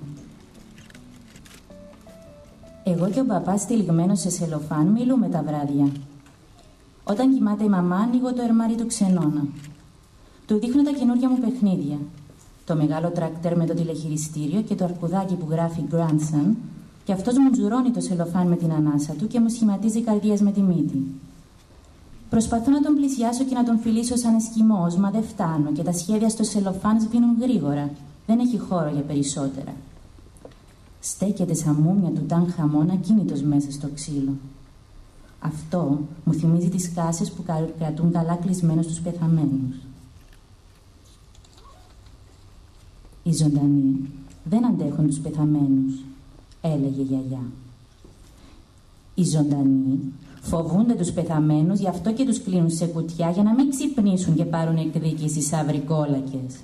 Εγώ και ο παπάς τυλιγμένος σε σελοφάν μιλούμε τα βράδια. Όταν κοιμάται η μαμά, ανοίγω το ερμάρι του ξενώνα. Του δείχνω τα καινούργια μου παιχνίδια. Το μεγάλο τρακτέρ με το τηλεχειριστήριο και το αρκουδάκι που γράφει Grandson, και αυτός μου τζουρώνει το σελοφάν με την ανάσα του και μου σχηματίζει καρδιές με τη μύτη. Προσπαθώ να τον πλησιάσω και να τον φιλήσω σαν εσκιμός, μα δεν φτάνω και τα σχέδια στο σελοφάν σβήνουν γρήγορα. Δεν έχει χώρο για περισσότερα. Στέκεται σαν μούμια του Ταν Χαμών ακίνητος μέσα στο ξύλο. Αυτό μου θυμίζει τις κάσες που κρατούν καλά κλεισμένους τους πεθαμένους. Οι ζωντανοί δεν αντέχουν τους πεθαμένους, έλεγε η γιαγιά. Οι ζωντανοί φοβούνται τους πεθαμένους, γι' αυτό και τους κλείνουν σε κουτιά για να μην ξυπνήσουν και πάρουν εκδίκηση σαν βρικόλακες.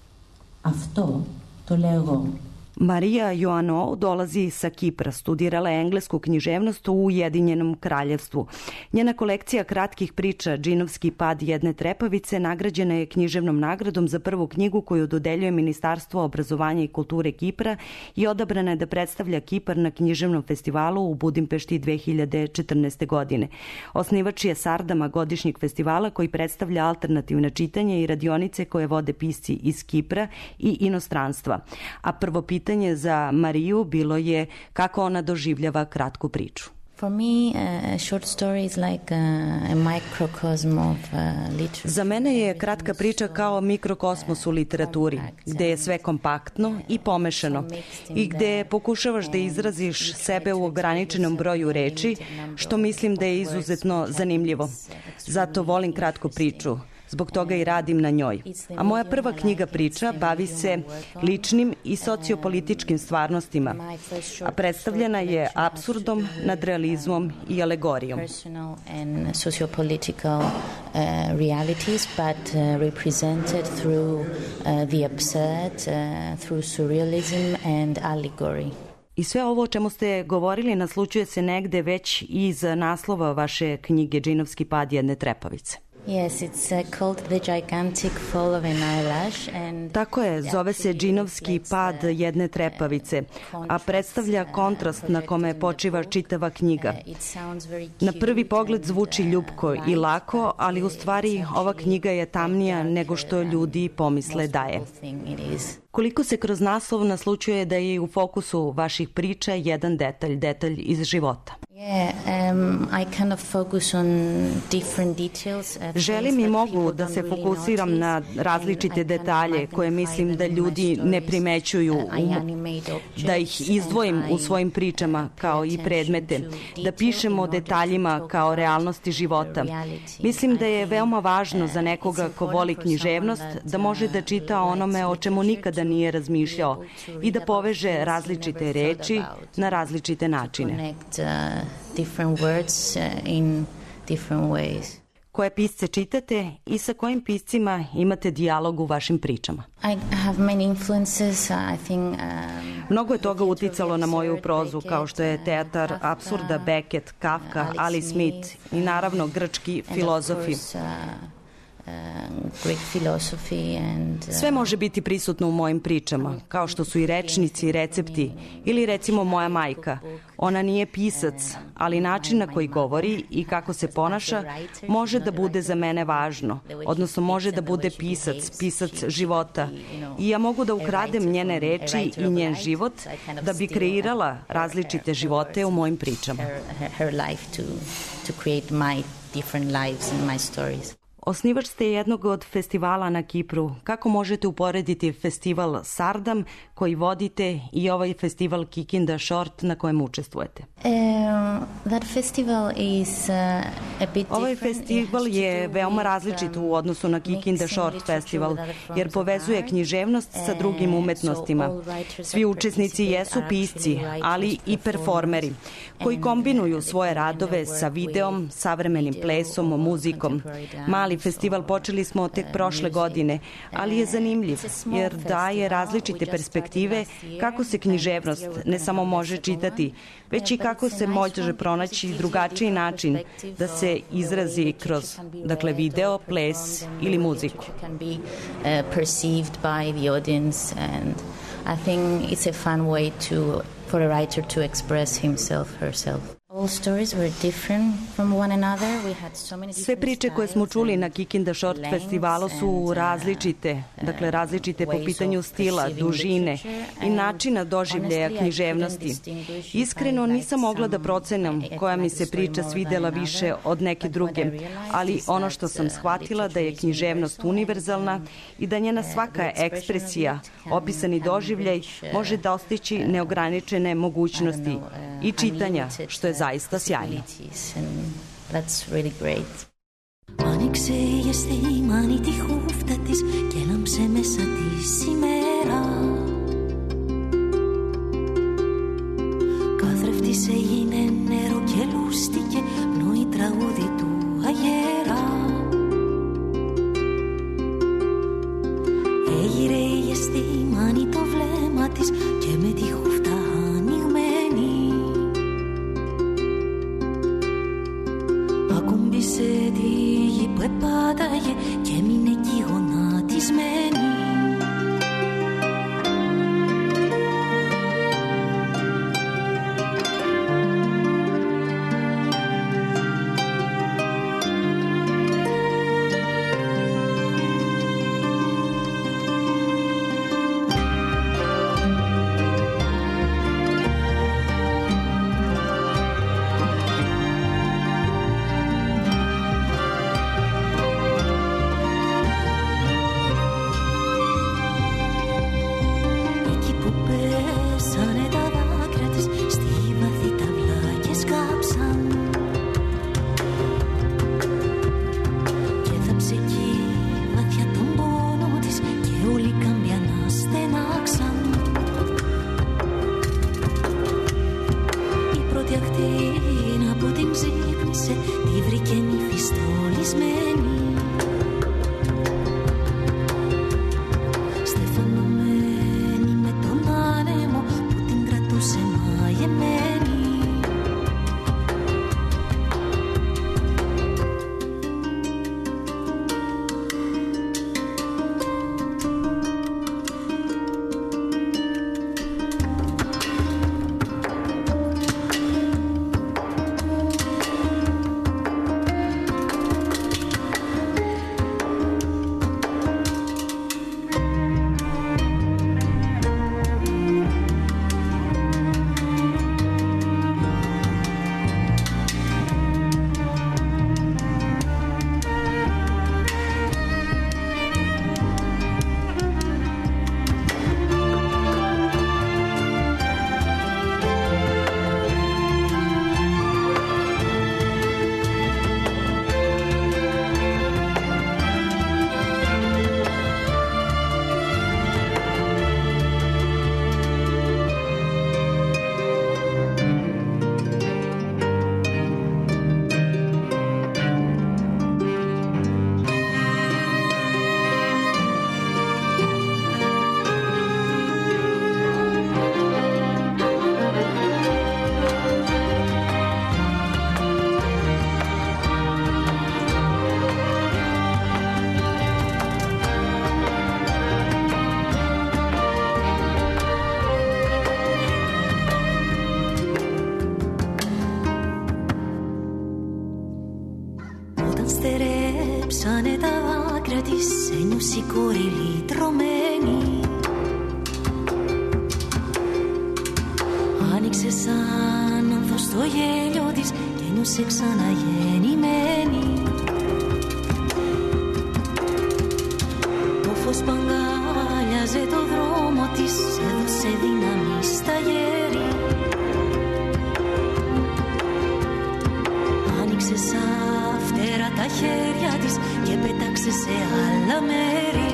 Αυτό το λέω εγώ. Marija Joannou dolazi sa Kipra, studirala je englesku književnost u Ujedinjenom kraljevstvu. Njena kolekcija kratkih priča Džinovski pad jedne trepavice nagrađena je književnom nagradom za prvu knjigu koju dodeljuje Ministarstvo obrazovanja i kulture Kipra i odabrana je da predstavlja Kipar na književnom festivalu u Budimpešti dve hiljade četrnaeste. godine. Osnivač je Sardama, godišnjeg festivala koji predstavlja alternativna čitanja i radionice koje vode pisci iz Kipra i inostranstva. A prvo pitanje Pitanje za Mariju bilo je kako ona doživljava kratku priču. For me, a short story is like a, a microcosm of literature. Za mene je kratka priča kao mikrokosmos u literaturi, gde je sve kompaktno i pomešano i gde pokušavaš da izraziš sebe u ograničenom broju reči, što mislim da je izuzetno zanimljivo. Zato volim kratku priču. Zbog toga i radim na njoj. A moja prva knjiga priča bavi se ličnim i sociopolitičkim stvarnostima, a predstavljena je apsurdom, nadrealizmom i alegorijom. Personal and sociopolitical uh, realities, but uh, represented through uh, the absurd, uh, through surrealism and allegory. I sve ovo o čemu ste govorili naslučuje se negde već iz naslova vaše knjige Džinovski pad jedne trepavice. Yes, it's uh, called The Gigantic Fall of an Eyelash. And Tako je, zove se Džinovski pad jedne trepavice, a predstavlja kontrast na kome počiva čitava knjiga. Na prvi pogled zvuči ljubko i lako, ali u stvari ova knjiga je tamnija nego što ljudi pomisle da je. Koliko se kroz naslov naslučuje da je u fokusu vaših priča jedan detalj, detalj iz života? Yeah, um, I kind of focus on different details. Želim i mogu da se fokusiram na različite detalje koje mislim da ljudi ne primećuju, da ih izdvojim u svojim pričama kao i predmete, da pišem o detaljima kao realnosti života. Mislim da je veoma važno za nekoga ko voli književnost da može da čita onome o čemu nikada nije razmišljao i da poveže različite reči na različite načine. Different words uh, in different ways. Koje pisce čitate i sa kojim piscima imate dijalog u vašim pričama? I have many influences. I think um, Mnogo je toga uticalo na moju prozu, kao što je teatar apsurda, Beckett, Kafka, Ali Smith i naravno grčki filozofi. Sve može biti prisutno u mojim pričama, kao što su i rečnici i recepti, ili recimo moja majka. Ona nije pisac, ali način na koji govori i kako se ponaša može da bude za mene važno, odnosno može da bude pisac, pisac života. I ja mogu da ukradem njene reči i njen život da bi kreirala različite živote u mojim pričama. Osnivač ste jednog od festivala na Kipru. Kako možete uporediti festival Sardam koji vodite i ovaj festival Kikinda Short na kojem učestvujete? Um, that festival is, uh, a bit ovaj festival je veoma različit u odnosu na Kikinda Short festival, jer povezuje književnost sa drugim umetnostima. Svi učesnici jesu pisci, ali i performeri, koji kombinuju svoje radove sa videom, savremenim plesom, muzikom. Mali festival počeli smo tek prošle godine, ali je zanimljiv jer daje različite perspektive kako se književnost ne samo može čitati, već i kako se može pronaći drugačiji način da se izrazi kroz, dakle, video, ples ili muziku. I think it's a fun way to for a writer to express himself, herself. All stories were different from one another. We had so many Sve priče koje smo čuli na Kikinda Short festivalu su različite, dakle različite po pitanju stila, dužine i načina doživljaja književnosti. Iskreno nisam mogla da procenim koja mi se priča svidela više od neke druge, ali ono što sam shvatila da je književnost univerzalna i da njena svaka ekspresija, opisani doživljaj može dostići neograničene mogućnosti i čitanja, što je zaista sjajno. That's really great. Άνοιξε η αισθήμανη τη χούφτα της και έλαμψε μέσα της ημέρα. Καθρέφτης έγινε νερό και λούστηκε πνοή τραγούδι του αγέρα. Έγειρε η αισθήμανη το βλέμμα της και με τη χούφτα ανοιγμένη ακούμπησε τη γη που επάταγε και έμεινε εκεί γονατισμένη. κόψανε τα δάκρυα της, ένιωσε η κόρη λυτρωμένη. Άνοιξε σαν άνθος το γέλιο της και ένιωσε ξαναγεννημένη. Το φως παγκάλιαζε το δρόμο της, έδωσε δύναμη στα γέρη. Άνοιξε σαν φτερά τα χέρια της και πέταξε σε άλλα μέρη.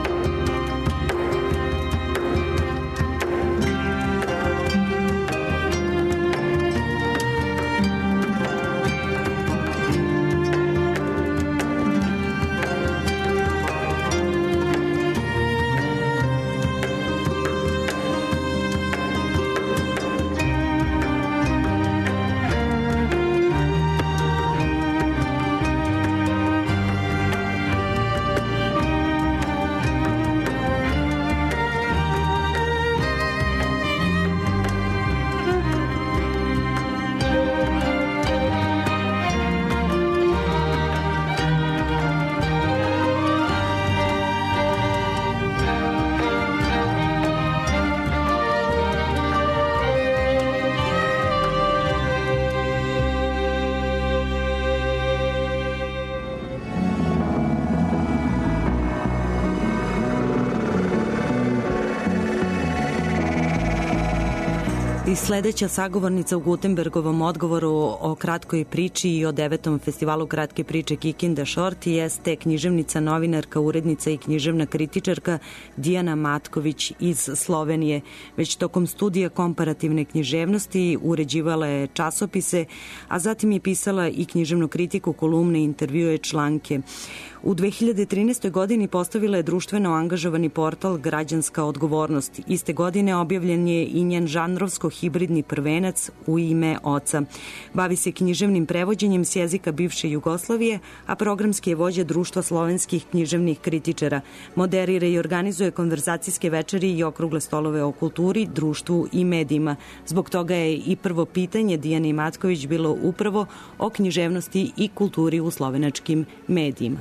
I sledeća sagovornica u Gutenbergovom odgovoru o kratkoj priči i o devetom festivalu kratke priče Kikinda Short jeste književnica, novinarka, urednica i književna kritičarka Dijana Matković iz Slovenije. Već tokom studija komparativne književnosti uređivala je časopise, a zatim je pisala i književnu kritiku, kolumne, intervjue, članke. U dve hiljade trinaestoj. godini postavila je društveno angažovani portal Građanska odgovornost. Iste godine objavljen je i njen žanrovsko-hibridni prvenac U ime oca. Bavi se književnim prevođenjem s jezika bivše Jugoslavije, a programski je vođa Društva slovenskih književnih kritičara. Moderira i organizuje konverzacijske večeri i okrugle stolove o kulturi, društvu i medijima. Zbog toga je i prvo pitanje Dijani Matković bilo upravo o književnosti i kulturi u slovenačkim medijima.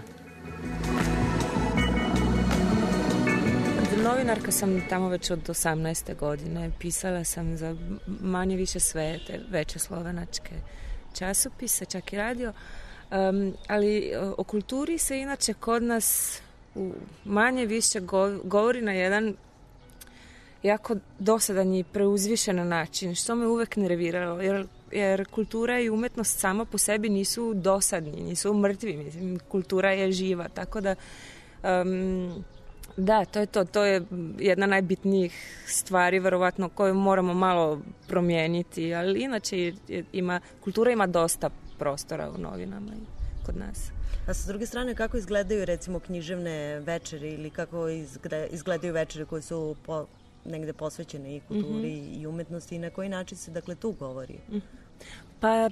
Novinarka sam tamo već od osamnaeste. godine. Pisala sam za manje više sve te veće slovenačke časopise, čak i radio. Um, ali o kulturi se inače kod nas u manje više govori na jedan jako dosadan i preuzvišen način, što me uvek nerviralo, jer, jer kultura i umetnost sama po sebi nisu dosadni, nisu mrtvi, mislim, kultura je živa, tako da um, da, to je to, to je jedna najbitnijih stvari, verovatno, koju moramo malo promijeniti, ali inače ima, kultura ima dosta prostora u novinama i kod nas. A sa druge strane, kako izgledaju recimo književne večeri ili kako izgledaju večeri koje su po, negde posvećene i kulturi mm-hmm. i umetnosti i na koji način se dakle tu govori? Pa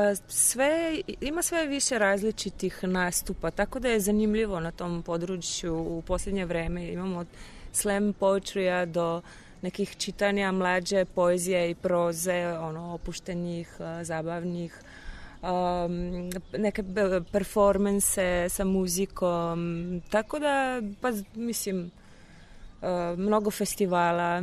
sve, ima sve više različitih nastupa, tako da je zanimljivo na tom području u posljednje vreme. Imamo od slam poetry-a do nekih čitanja mlađe poezije i proze, ono, opuštenih, zabavnih, um, neke performanse sa muzikom, tako da, pa mislim, uh, mnogo festivala.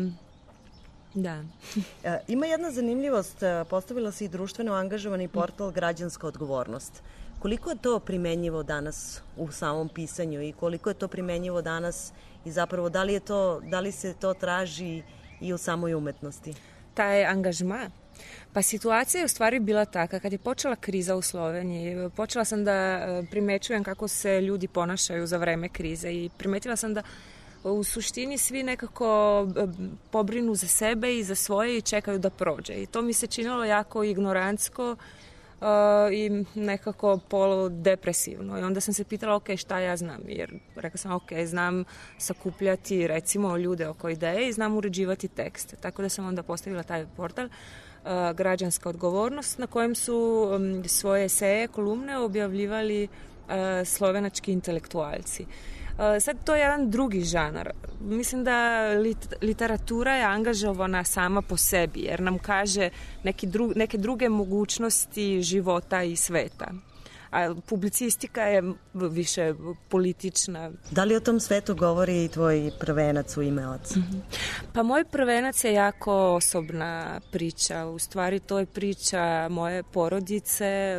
Da. Ima jedna zanimljivost, postavila si i društveno angažovani portal Građanska odgovornost. Koliko je to primenjivo danas u samom pisanju i koliko je to primenjivo danas i zapravo da li, je to, da li se to traži i u samoj umetnosti? Taj angažman? Pa situacija je u stvari bila taka. Kad je počela kriza u Sloveniji, počela sam da primećujem kako se ljudi ponašaju za vreme krize i primetila sam da u suštini svi nekako pobrinu za sebe i za svoje i čekaju da prođe. I to mi se činilo jako ignorantsko uh, i nekako poludepresivno. I onda sam se pitala, ok, šta ja znam? Jer rekla sam, ok, znam sakupljati recimo ljude oko ideje i znam uređivati tekste. Tako da sam onda postavila taj portal uh, Građanska odgovornost na kojem su um, svoje eseje, kolumne objavljivali uh, slovenački intelektualci. Sad to je jedan drugi žanar. Mislim da lit, literatura je angažovana sama po sebi, jer nam kaže neki dru, neke druge mogućnosti života i sveta. a publicistika je više politična. Da li o tom svetu govori i tvoj prvenac u ime oca? Mm-hmm. Pa moj prvenac je jako osobna priča. U stvari to je priča moje porodice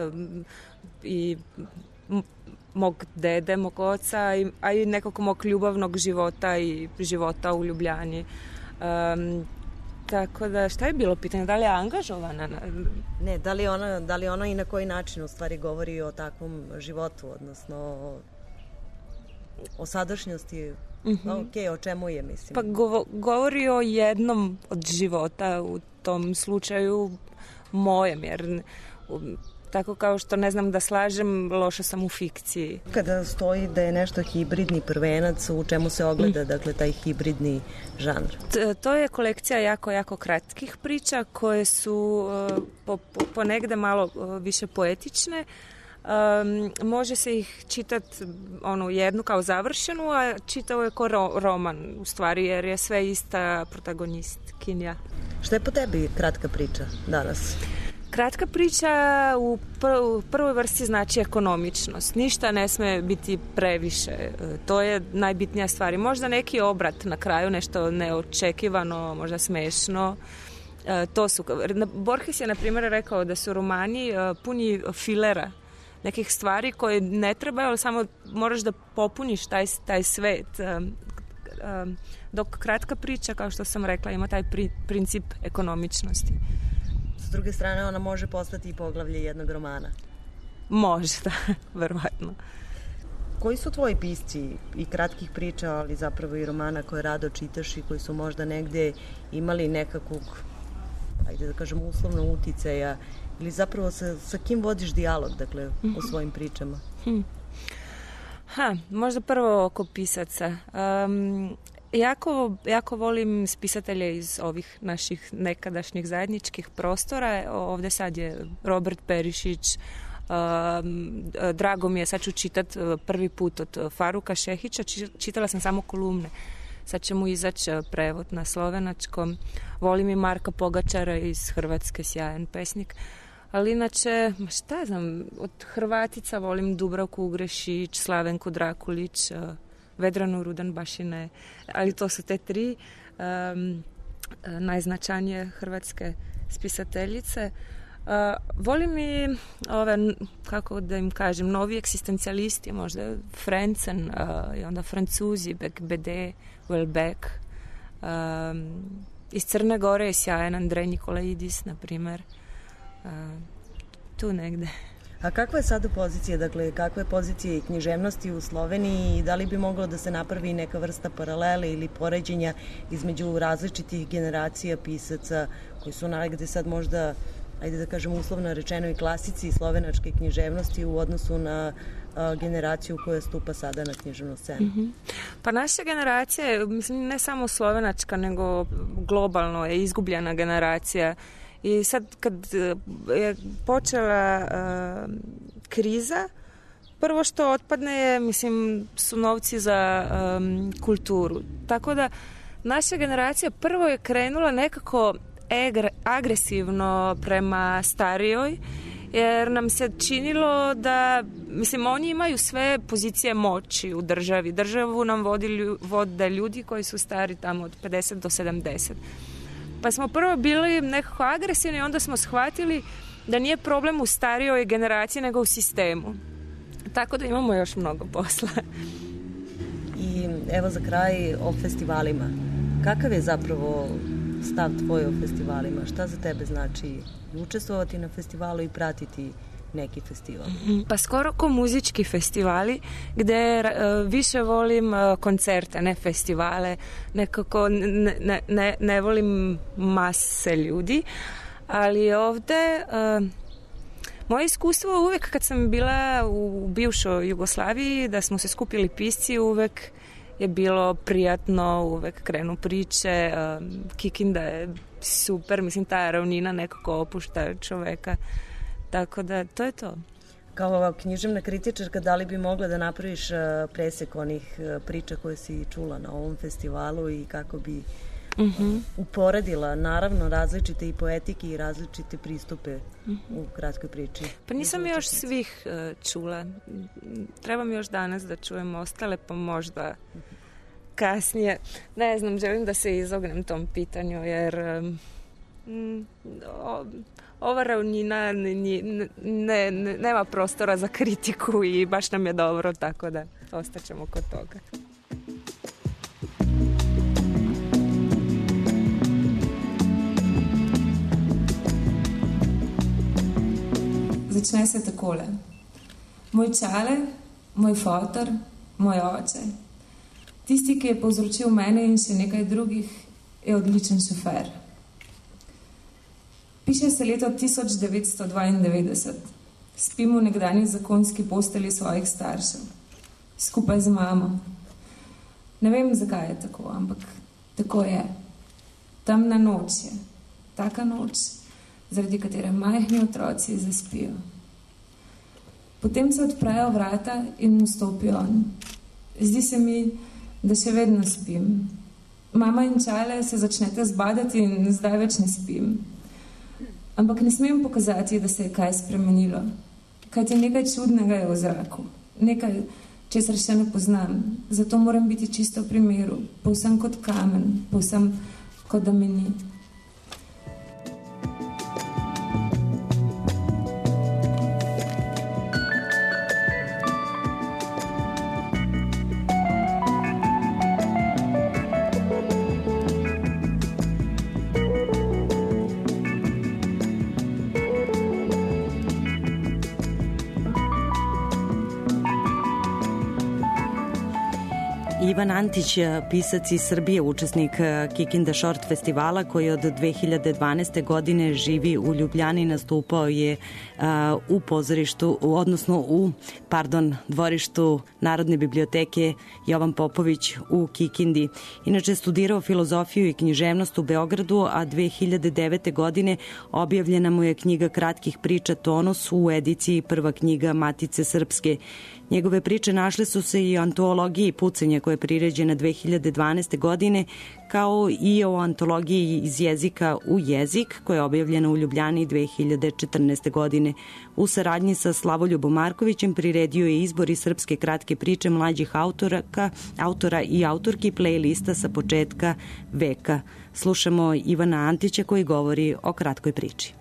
i mog dede, mog oca, a i nekog mog ljubavnog života i života u Ljubljani. Um, tako da, šta je bilo pitanje? Da li je angažovana? Ne, da li ona, da li ona i na koji način u stvari govori o takvom životu, odnosno o, o sadašnjosti? Mm-hmm. Ok, o čemu je, mislim? Pa govo, govori o jednom od života, u tom slučaju mojem, jer tako kao što ne znam da slažem, loša sam u fikciji. Kada stoji da je nešto hibridni prvenac, u čemu se ogleda, mm. dakle, taj hibridni žanr? T- to je kolekcija jako, jako kratkih priča koje su uh, po, po, ponegde malo uh, više poetične. Um, može se ih čitati ono, jednu kao završenu, a čitao je kao ro- roman, u stvari, jer je sve ista protagonistkinja. Šta je po tebi kratka priča danas? Kratka priča u, pr- u prvoj vrsti znači ekonomičnost. Ništa ne sme biti previše. To je najbitnija stvar. Možda neki obrat na kraju, nešto neočekivano, možda smešno. E, to su, Borges je, na primjer, rekao da su romani e, puni filera, nekih stvari koje ne trebaju, ali samo moraš da popuniš taj, taj svet. E, e, dok kratka priča, kao što sam rekla, ima taj pri, princip ekonomičnosti. S druge strane, ona može postati i poglavlje jednog romana. Može, da, verovatno. Koji su tvoji pisci i kratkih priča, ali zapravo i romana koje rado čitaš i koji su možda negde imali nekakvog, ajde da kažem, uslovno uticaja, ili zapravo sa, sa kim vodiš dijalog, dakle, mm-hmm. u svojim pričama? Hmm. Ha, možda prvo oko pisaca. Um, Jako, jako volim spisatelje iz ovih naših nekadašnjih zajedničkih prostora. Ovde sad je Robert Perišić, um, drago mi je, sad ću čitat prvi put od Faruka Šehića, čitala sam samo kolumne. Sad će mu izaći prevod na slovenačkom. Volim i Marka Pogačara iz Hrvatske, sjajan pesnik. Ali inače, šta znam, od Hrvatica volim Dubravku Ugrešić, Slavenku Drakulić, Vedranu Rudan-Bašine, ali to su te tri um, najznačajnije hrvatske spisateljice. Uh, volim i ove, kako da im kažem, novi eksistencijalisti, možda Frencen uh, i onda Francuzi, Bek-Bede, Welbeck. Um, iz Crne Gore je sjajan Andrej Nikolaidis, na primer. Uh, tu negde. A kakva je sada pozicija, dakle, kakva je pozicija i književnosti u Sloveniji i da li bi moglo da se napravi neka vrsta paralele ili poređenja između različitih generacija pisaca koji su negde sad možda, ajde da kažem uslovno rečeno, i klasici slovenačke književnosti u odnosu na a, generaciju koja stupa sada na književnu scenu? Mm-hmm. Pa naša generacija je, mislim, ne samo slovenačka, nego globalno je izgubljena generacija. I sad kad je počela uh, kriza, prvo što otpadne je, mislim, su novci za um, kulturu. Tako da naša generacija prvo je krenula nekako egre, agresivno prema starijoj, jer nam se činilo da, mislim, oni imaju sve pozicije moći u državi. Državu nam vodi, vode ljudi koji su stari tamo od pedeset do sedamdeset. Pa smo prvo bili nekako agresivni, onda smo shvatili da nije problem u starijoj generaciji, nego u sistemu. Tako da imamo još mnogo posla. I evo za kraj o festivalima. Kakav je zapravo stav tvoj o festivalima? Šta za tebe znači učestvovati na festivalu i pratiti neki festival? Pa skoro ko muzički festivali, gde uh, više volim uh, koncerte, ne festivale. Nekako ne, ne, ne, ne volim mase ljudi, ali ovde uh, moje iskustvo uvek kad sam bila u bivšoj Jugoslaviji, da smo se skupili pisci, uvek je bilo prijatno, uvek krenu priče. Uh, Kikinda je super, mislim, ta ravnina nekako opušta čoveka. Tako da, to je to. Kao književna kritičarka, da li bi mogla da napraviš presek onih priča koje si čula na ovom festivalu i kako bi uh-huh. uporedila naravno različite i poetike i različite pristupe uh-huh. u kratkoj priči. Pa nisam još svih uh, čula. Trebam još danas da čujem ostale, pa možda kasnije. Ne znam, želim da se izognem tom pitanju, jer um, o, ova ravnina ne, ne, ne, nema prostora za kritiku i baš nam je dobro, tako da ostaćemo kod toga. Začne se takole. Moj čale, moj fotor, moj oče. Tisti, ki je povzročil mene in še nekaj drugih, je odličen šofer. Piše se leto tisoč devetsto dvaindevetdeset. Spim v nekdanji zakonski posteli svojih staršev. Skupaj z mamo. Ne vem, zakaj je tako, ampak tako je. Temna noč je. Taka noč, zaradi katere majhni otroci zaspijo. Potem se odprejo vrata in vstopi on. Zdi se mi, da še vedno spim. Mama in čale se začnete zbadati in zdaj več ne spim. Ampak ne smem pokazati, da se je kaj spremenilo. Kajti nekaj čudnega je v zraku. Nekaj, česar še ne poznam. Zato moram biti čisto v primeru. Povsem kot kamen, povsem kot da me ni. Ivan Antić, pisac iz Srbije, učesnik Kikinda Short festivala koji od dve hiljade dvanaeste. godine živi u Ljubljani, nastupao je uh, u pozorištu, odnosno u, pardon, dvorištu Narodne biblioteke Jovan Popović u Kikindi. Inače studirao filozofiju i književnost u Beogradu, a dve hiljade devete. godine objavljena mu je knjiga kratkih priča Tonus u ediciji Prva knjiga Matice Srpske. Njegove priče našle su se i u antologiji Pucanje koja je priređena dve hiljade dvanaeste. godine, kao i o antologiji Iz jezika u jezik koja je objavljena u Ljubljani dve hiljade četrnaeste. godine. U saradnji sa Slavoljubom Markovićem priredio je izbor iz srpske kratke priče mlađih autora, autora i autorki playlista sa početka veka. Slušamo Ivana Antića koji govori o kratkoj priči.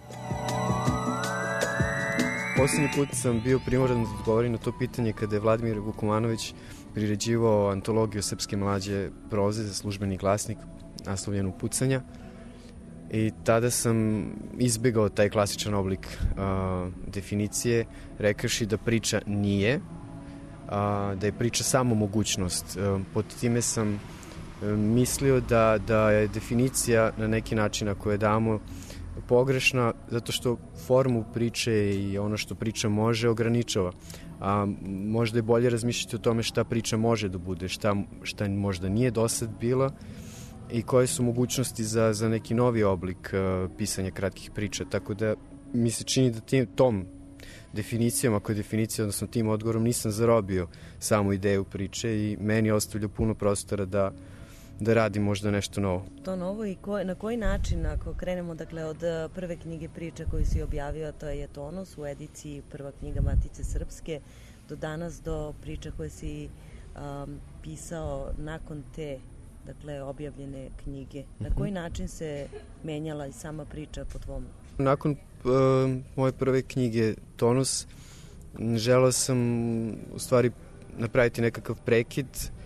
Poslednji put sam bio primoran da odgovorim na to pitanje kada je Vladimir Vukomanović priređivao antologiju srpske mlađe proze za Službeni glasnik naslovljenu Pucanja. I tada sam izbegao taj klasičan oblik a, definicije, rekavši da priča nije, a, da je priča samo mogućnost. A, pod time sam a, mislio da, da je definicija na neki način ako je damo pogrešna, zato što formu priče i ono što priča može ograničava. A možda je bolje razmišljati o tome šta priča može da bude, šta, šta možda nije do sad bila i koje su mogućnosti za, za neki novi oblik uh, pisanja kratkih priča. Tako da mi se čini da tim, tom definicijom, ako je definicija, odnosno tim odgovorom, nisam zarobio samu ideju priče i meni ostavlja puno prostora da da radi možda nešto novo. To novo i ko, na koji način, ako krenemo dakle od prve knjige priče koju si objavio, to je Tonus u ediciji Prva knjiga Matice Srpske, do danas do priče koje si um, pisao nakon te dakle objavljene knjige. Na koji način se menjala i sama priča po tvom? Nakon uh, moje prve knjige Tonus želeo sam u stvari napraviti nekakav prekid,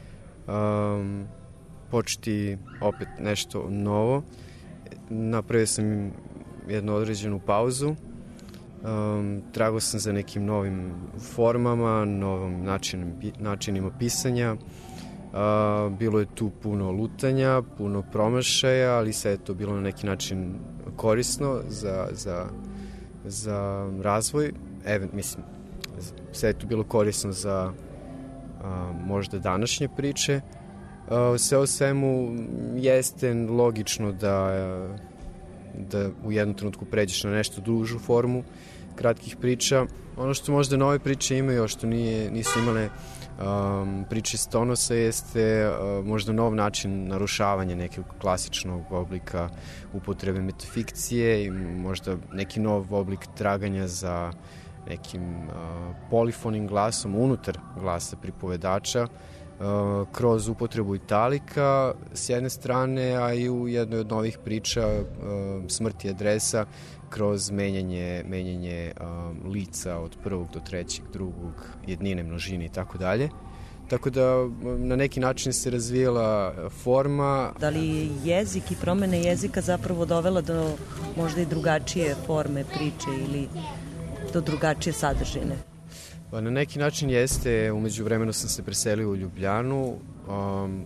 um, početi opet nešto novo. Napravio sam jednu određenu pauzu. Um, tragao sam za nekim novim formama, novim načinim, načinima pisanja. Uh, bilo je tu puno lutanja, puno promašaja, ali sve je to bilo na neki način korisno za, za, za razvoj. Evo, mislim, sve je to bilo korisno za uh, možda današnje priče. Uh, sve o svemu jeste logično da, da u jednom trenutku pređeš na nešto dužu formu, kratkih priča. Ono što možda nove priče imaju, a što nije, nisu imale um, priče iz Tonosa, jeste uh, možda nov način narušavanja nekog klasičnog oblika upotrebe metafikcije i možda neki nov oblik traganja za nekim uh, polifonim glasom unutar glasa pripovedača, uh, kroz upotrebu italika s jedne strane, a i u jednoj od novih priča uh, Smrt i adresa, kroz menjanje, menjanje um, lica od prvog do trećeg, drugog, jednine, množine i tako dalje. Tako da na neki način se razvijela forma. Da li jezik i promene jezika zapravo dovela do možda i drugačije forme priče ili do drugačije sadržine? Pa na neki način jeste. Umeđu vremenu sam se preselio u Ljubljanu. Um,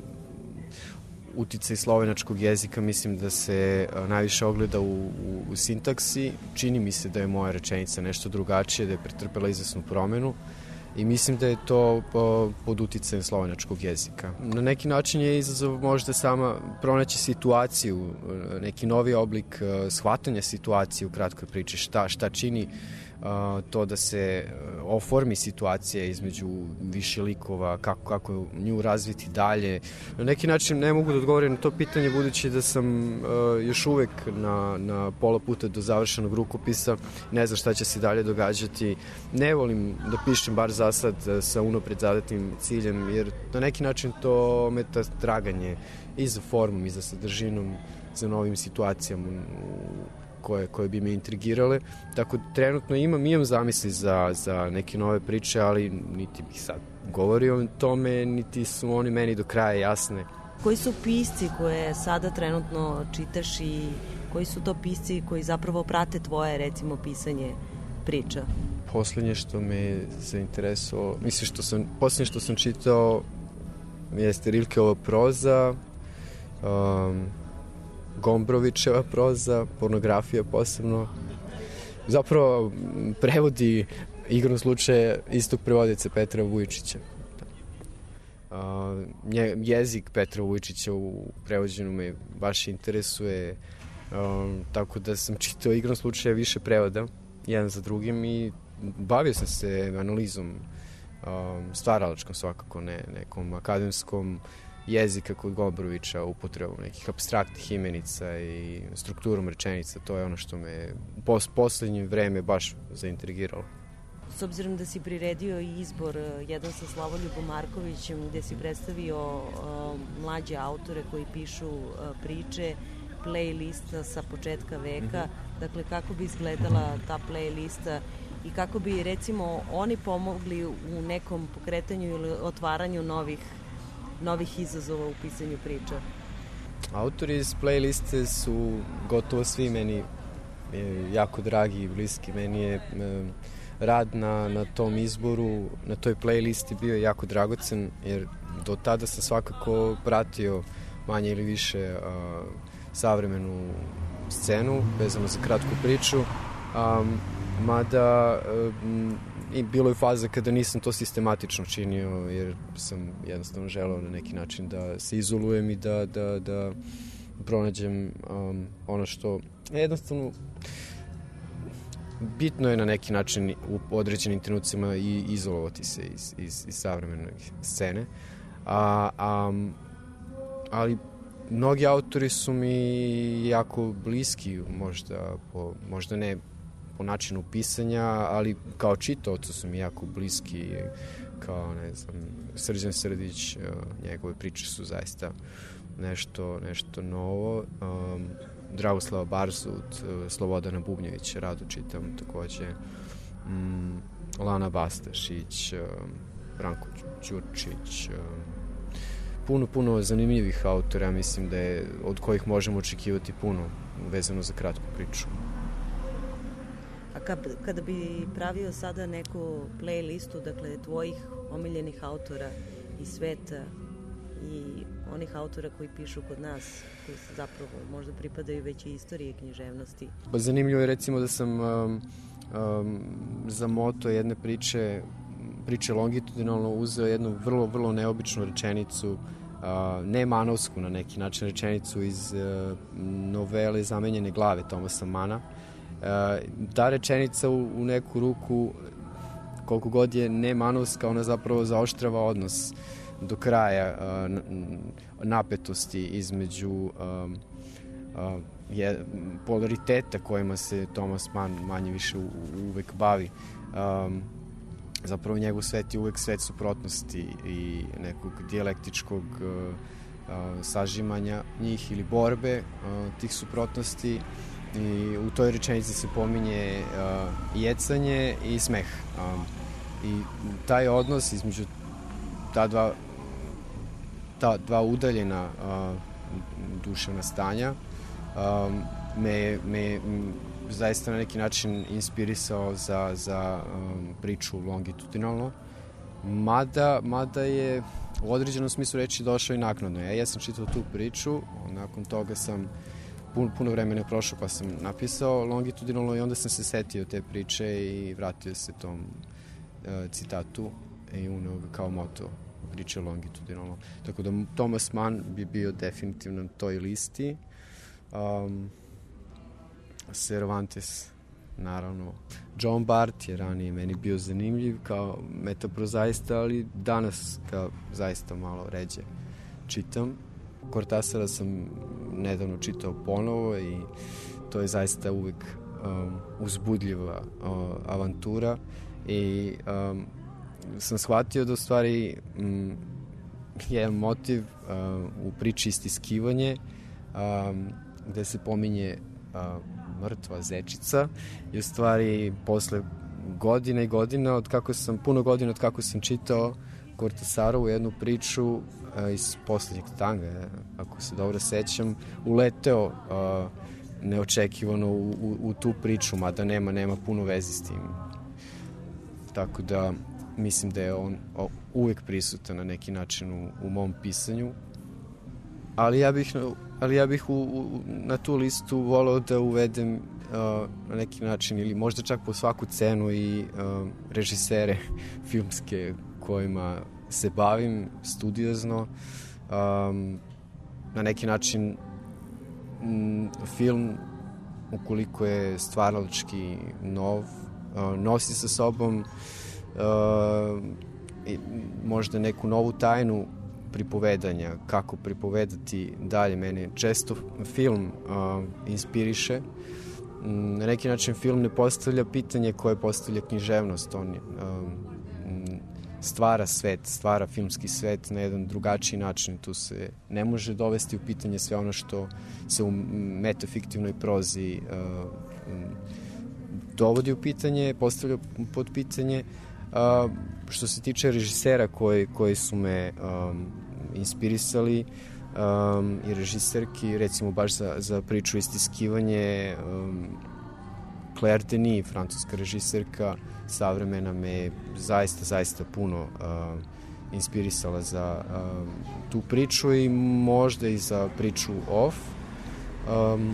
uticaj slovenačkog jezika mislim da se najviše ogleda u, u, u sintaksi. Čini mi se da je moja rečenica nešto drugačije, da je pretrpela izvesnu promenu i mislim da je to pod uticajem slovenačkog jezika. Na neki način je izazov možda sama pronaći situaciju, neki novi oblik shvatanja situacije u kratkoj priči, šta, šta čini to da se oformi situacija između više likova, kako, kako nju razviti dalje. Na neki način ne mogu da odgovorim na to pitanje, budući da sam uh, još uvek na, na pola puta do završenog rukopisa, ne znam šta će se dalje događati. Ne volim da pišem, bar za sad, sa unapred zadatim ciljem, jer na neki način to meta traganje i za formom i za sadržinom, za novim situacijama koje, koje bi me intrigirale. Tako trenutno imam, imam zamisli za, za neke nove priče, ali niti bih sad govorio o tome, niti su oni meni do kraja jasne. Koji su pisci koje sada trenutno čitaš i koji su to pisci koji zapravo prate tvoje, recimo, pisanje priča? Poslednje što me zainteresovalo, mislim što sam, poslednje što sam čitao jeste Rilkeova proza, um, Gombrovićeva proza, pornografija posebno. Zapravo prevodi igrom slučaja istog prevodica Petra Vujčića. Uh, jezik Petra Vujčića u prevođenu me baš interesuje, um, tako da sam čitao igrom slučaja više prevoda, jedan za drugim, i bavio sam se analizom, um, stvaralačkom svakako, ne nekom akademskom jezika kod Gombrovića, upotrebom nekih apstraktnih imenica i strukturom rečenica. To je ono što me u pos poslednje vreme baš zaintrigiralo. S obzirom da si priredio i izbor jedan sa Slavoljubom Markovićem, gde si predstavio uh, mlađe autore koji pišu uh, priče, playlista sa početka veka, mm-hmm. dakle kako bi izgledala ta playlista i kako bi, recimo, oni pomogli u nekom pokretanju ili otvaranju novih novih izazova u pisanju priča? Autori iz playliste su gotovo svi meni jako dragi i bliski. Meni je rad na, na tom izboru, na toj playlisti bio jako dragocen, jer do tada sam svakako pratio manje ili više a, savremenu scenu vezano za kratku priču, a, mada a, i bilo je faza kada nisam to sistematično činio, jer sam jednostavno želeo na neki način da se izolujem i da, da, da pronađem um, ono što jednostavno bitno je na neki način u određenim trenucima i izolovati se iz, iz, iz savremene scene. A, a, ali mnogi autori su mi jako bliski, možda, po, možda ne po načinu pisanja, ali kao čitaocu su mi jako bliski, kao, ne znam, Srđan Srdić, njegove priče su zaista nešto, nešto novo. Um, Dragoslava Barzut, Slobodana Bubnjevića rado čitam takođe, um, Lana Bastašić, um, Branko Ćurčić, um, puno, puno zanimljivih autora, mislim da je, od kojih možemo očekivati puno vezano za kratku priču. A kada bi pravio sada neku playlistu, dakle, tvojih omiljenih autora iz sveta i onih autora koji pišu kod nas, koji se zapravo možda pripadaju već i istorije književnosti? Pa zanimljivo je, recimo, da sam um, um, za moto jedne priče, priče longitudinalno uzeo jednu vrlo, vrlo neobičnu rečenicu, uh, ne manovsku na neki način, rečenicu iz uh, novele Zamenjene glave Tomasa Mana, Ta rečenica u, u neku ruku, koliko god je nemanovska, ona zapravo zaoštrava odnos do kraja napetosti između je, polariteta kojima se Thomas Mann manje više u, uvek bavi. Um, zapravo njegov svet je uvek svet suprotnosti i nekog dijalektičkog uh, uh, sažimanja njih ili borbe uh, tih suprotnosti, i u toj rečenici se pominje uh, jecanje i smeh. Um, I taj odnos između ta dva, ta dva udaljena uh, duševna stanja um, me, me zaista na neki način inspirisao za, za um, priču longitudinalno, mada, mada je u određenom smislu reći došao i naknadno. Ja, ja sam čitao tu priču, nakon toga sam puno, puno vremena prošlo pa sam napisao longitudinalno i onda sam se setio te priče i vratio se tom uh, citatu i uneo ga kao moto priče longitudinalno. Tako da Thomas Mann bi bio definitivno na toj listi. Um, Cervantes, naravno. John Bart je ranije meni bio zanimljiv kao metaprozaista, ali danas ga zaista malo ređe čitam. Cortasara sam nedavno čitao ponovo i to je zaista uvek um, uzbudljiva uh, avantura i um, sam shvatio da u stvari um, jedan motiv uh, u priči istiskivanje um, gde se pominje uh, mrtva zečica i u stvari posle godina i godina od kako sam, puno godina od kako sam čitao Cortasarovu jednu priču uh, iz poslednjeg tanga, ako se dobro sećam, uleteo uh, neočekivano u, u, u tu priču, mada nema, nema puno veze s tim. Tako da mislim da je on o, uvek prisutan na neki način u, u mom pisanju, ali ja bih ali ja bih u, u, na tu listu voleo da uvedem uh, na neki način ili možda čak po svaku cenu i uh, režisere filmske kojima se bavim studiozno. Um, na neki način m, film, ukoliko je stvaralački nov, uh, nosi sa sobom uh, i možda neku novu tajnu pripovedanja, kako pripovedati dalje. Mene često film uh, inspiriše. Na neki način film ne postavlja pitanje koje postavlja književnost. On um, stvara svet, stvara filmski svet na jedan drugačiji način. Tu se ne može dovesti u pitanje sve ono što se u metafiktivnoj prozi uh, dovodi u pitanje, postavlja pod pitanje. Uh, što se tiče režisera koji, koji su me um, inspirisali um, i režiserki, recimo baš za, za priču istiskivanje, um, Claire Denis, francuska režiserka, savremena, me zaista, zaista puno uh, inspirisala za um, tu priču i možda i za priču Off. Um,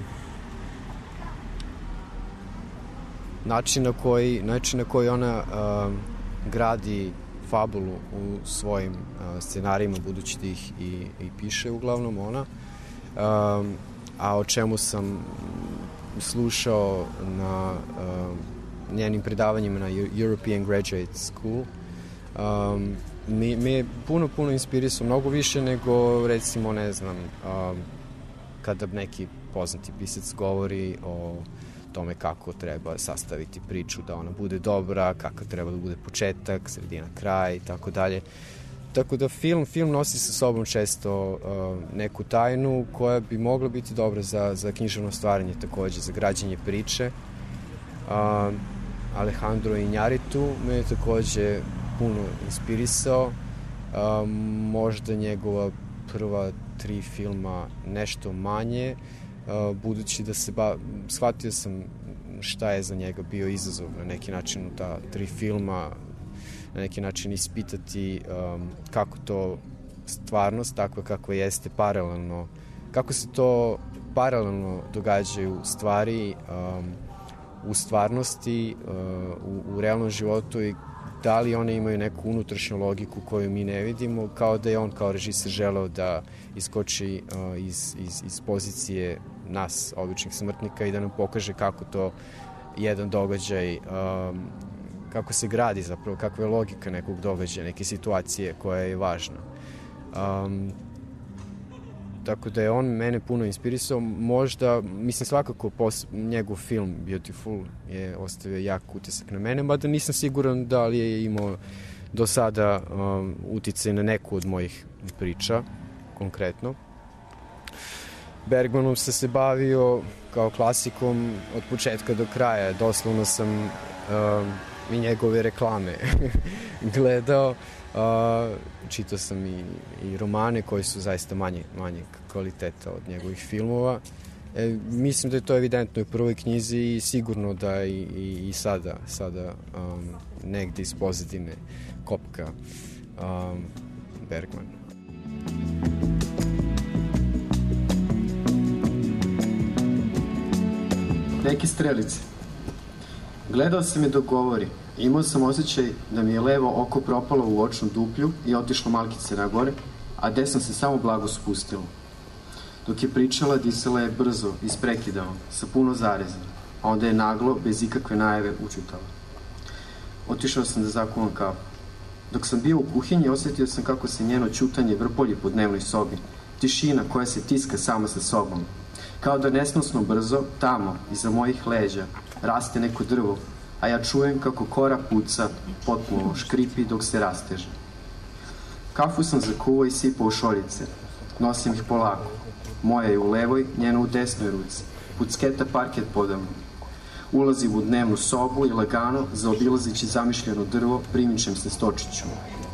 način na koji, način na koji ona um, gradi fabulu u svojim uh, scenarijima, budući da ih i, i piše uglavnom ona, um, a o čemu sam slušao na um, njenim predavanjima na European Graduate School, um, me, me je puno, puno inspirisao, mnogo više nego, recimo, ne znam, um, kada neki poznati pisac govori o tome kako treba sastaviti priču da ona bude dobra, kako treba da bude početak, sredina, kraj i tako dalje. Tako da film, film nosi sa sobom često uh, neku tajnu koja bi mogla biti dobra za, za književno stvaranje, takođe za građenje priče. Uh, Alejandro Iñárritu me je takođe puno inspirisao. Uh, možda njegova prva tri filma nešto manje, Uh, budući da se ba... shvatio sam šta je za njega bio izazov na neki način u ta tri filma, na neki način ispitati um, kako to stvarnost, takva kakva jeste, paralelno, kako se to paralelno događaju stvari um, u stvarnosti, uh, u, u realnom životu i da li one imaju neku unutrašnju logiku koju mi ne vidimo, kao da je on kao režiser želeo da iskoči uh, iz, iz, iz pozicije nas, običnih smrtnika, i da nam pokaže kako to jedan događaj, um, kako se gradi zapravo, kakva je logika nekog događaja, neke situacije koja je važna. Um, tako da je on mene puno inspirisao. Možda, mislim svakako pos, njegov film Beautiful je ostavio jak utisak na mene, mada nisam siguran da li je imao do sada um, uticaj na neku od mojih priča, konkretno. Bergmanom sam se bavio kao klasikom od početka do kraja. Doslovno sam um, i njegove reklame gledao. Uh, čitao sam i, i romane koji su zaista manje, manje kvaliteta od njegovih filmova. E, mislim da je to evidentno i u prvoj knjizi i sigurno da i, i, i sada, sada um, negde iz pozadine kopka um, Bergman. Neke strelice. Gledao sam je dok govori. Imao sam osjećaj da mi je levo oko propalo u očnom duplju i otišlo malkice na gore, a desno se samo blago spustilo. Dok je pričala, disala je brzo, isprekidao, sa puno zareza, a onda je naglo, bez ikakve najave, učutala. Otišao sam da zakuvam kafu. Dok sam bio u kuhinji, osjetio sam kako se njeno ćutanje vrpolji po dnevnoj sobi. Tišina koja se tiska sama sa sobom. Kao da nesnosno brzo, tamo, iza mojih leđa, raste neko drvo, a ja čujem kako kora puca, potpuno škripi dok se rasteže. Kafu sam zakuvao i sipao u šoljice. Nosim ih polako. Moja je u levoj, njena u desnoj ruci. Pucketa parket podavno. Ulazim u dnevnu sobu i lagano, zaobilazići zamišljeno drvo, primičem se stočiću.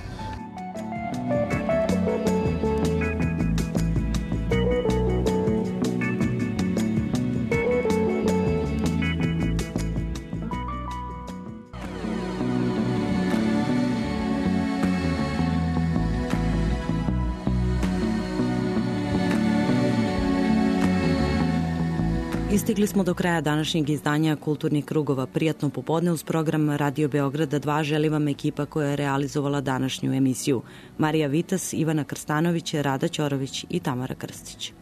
Istigli smo do kraja današnjeg izdanja Kulturnih krugova. Prijatno popodne uz program Radio Beograda dva želi vam ekipa koja je realizovala današnju emisiju. Marija Vitas, Ivana Krstanović, Rada Ćorović i Tamara Krstić.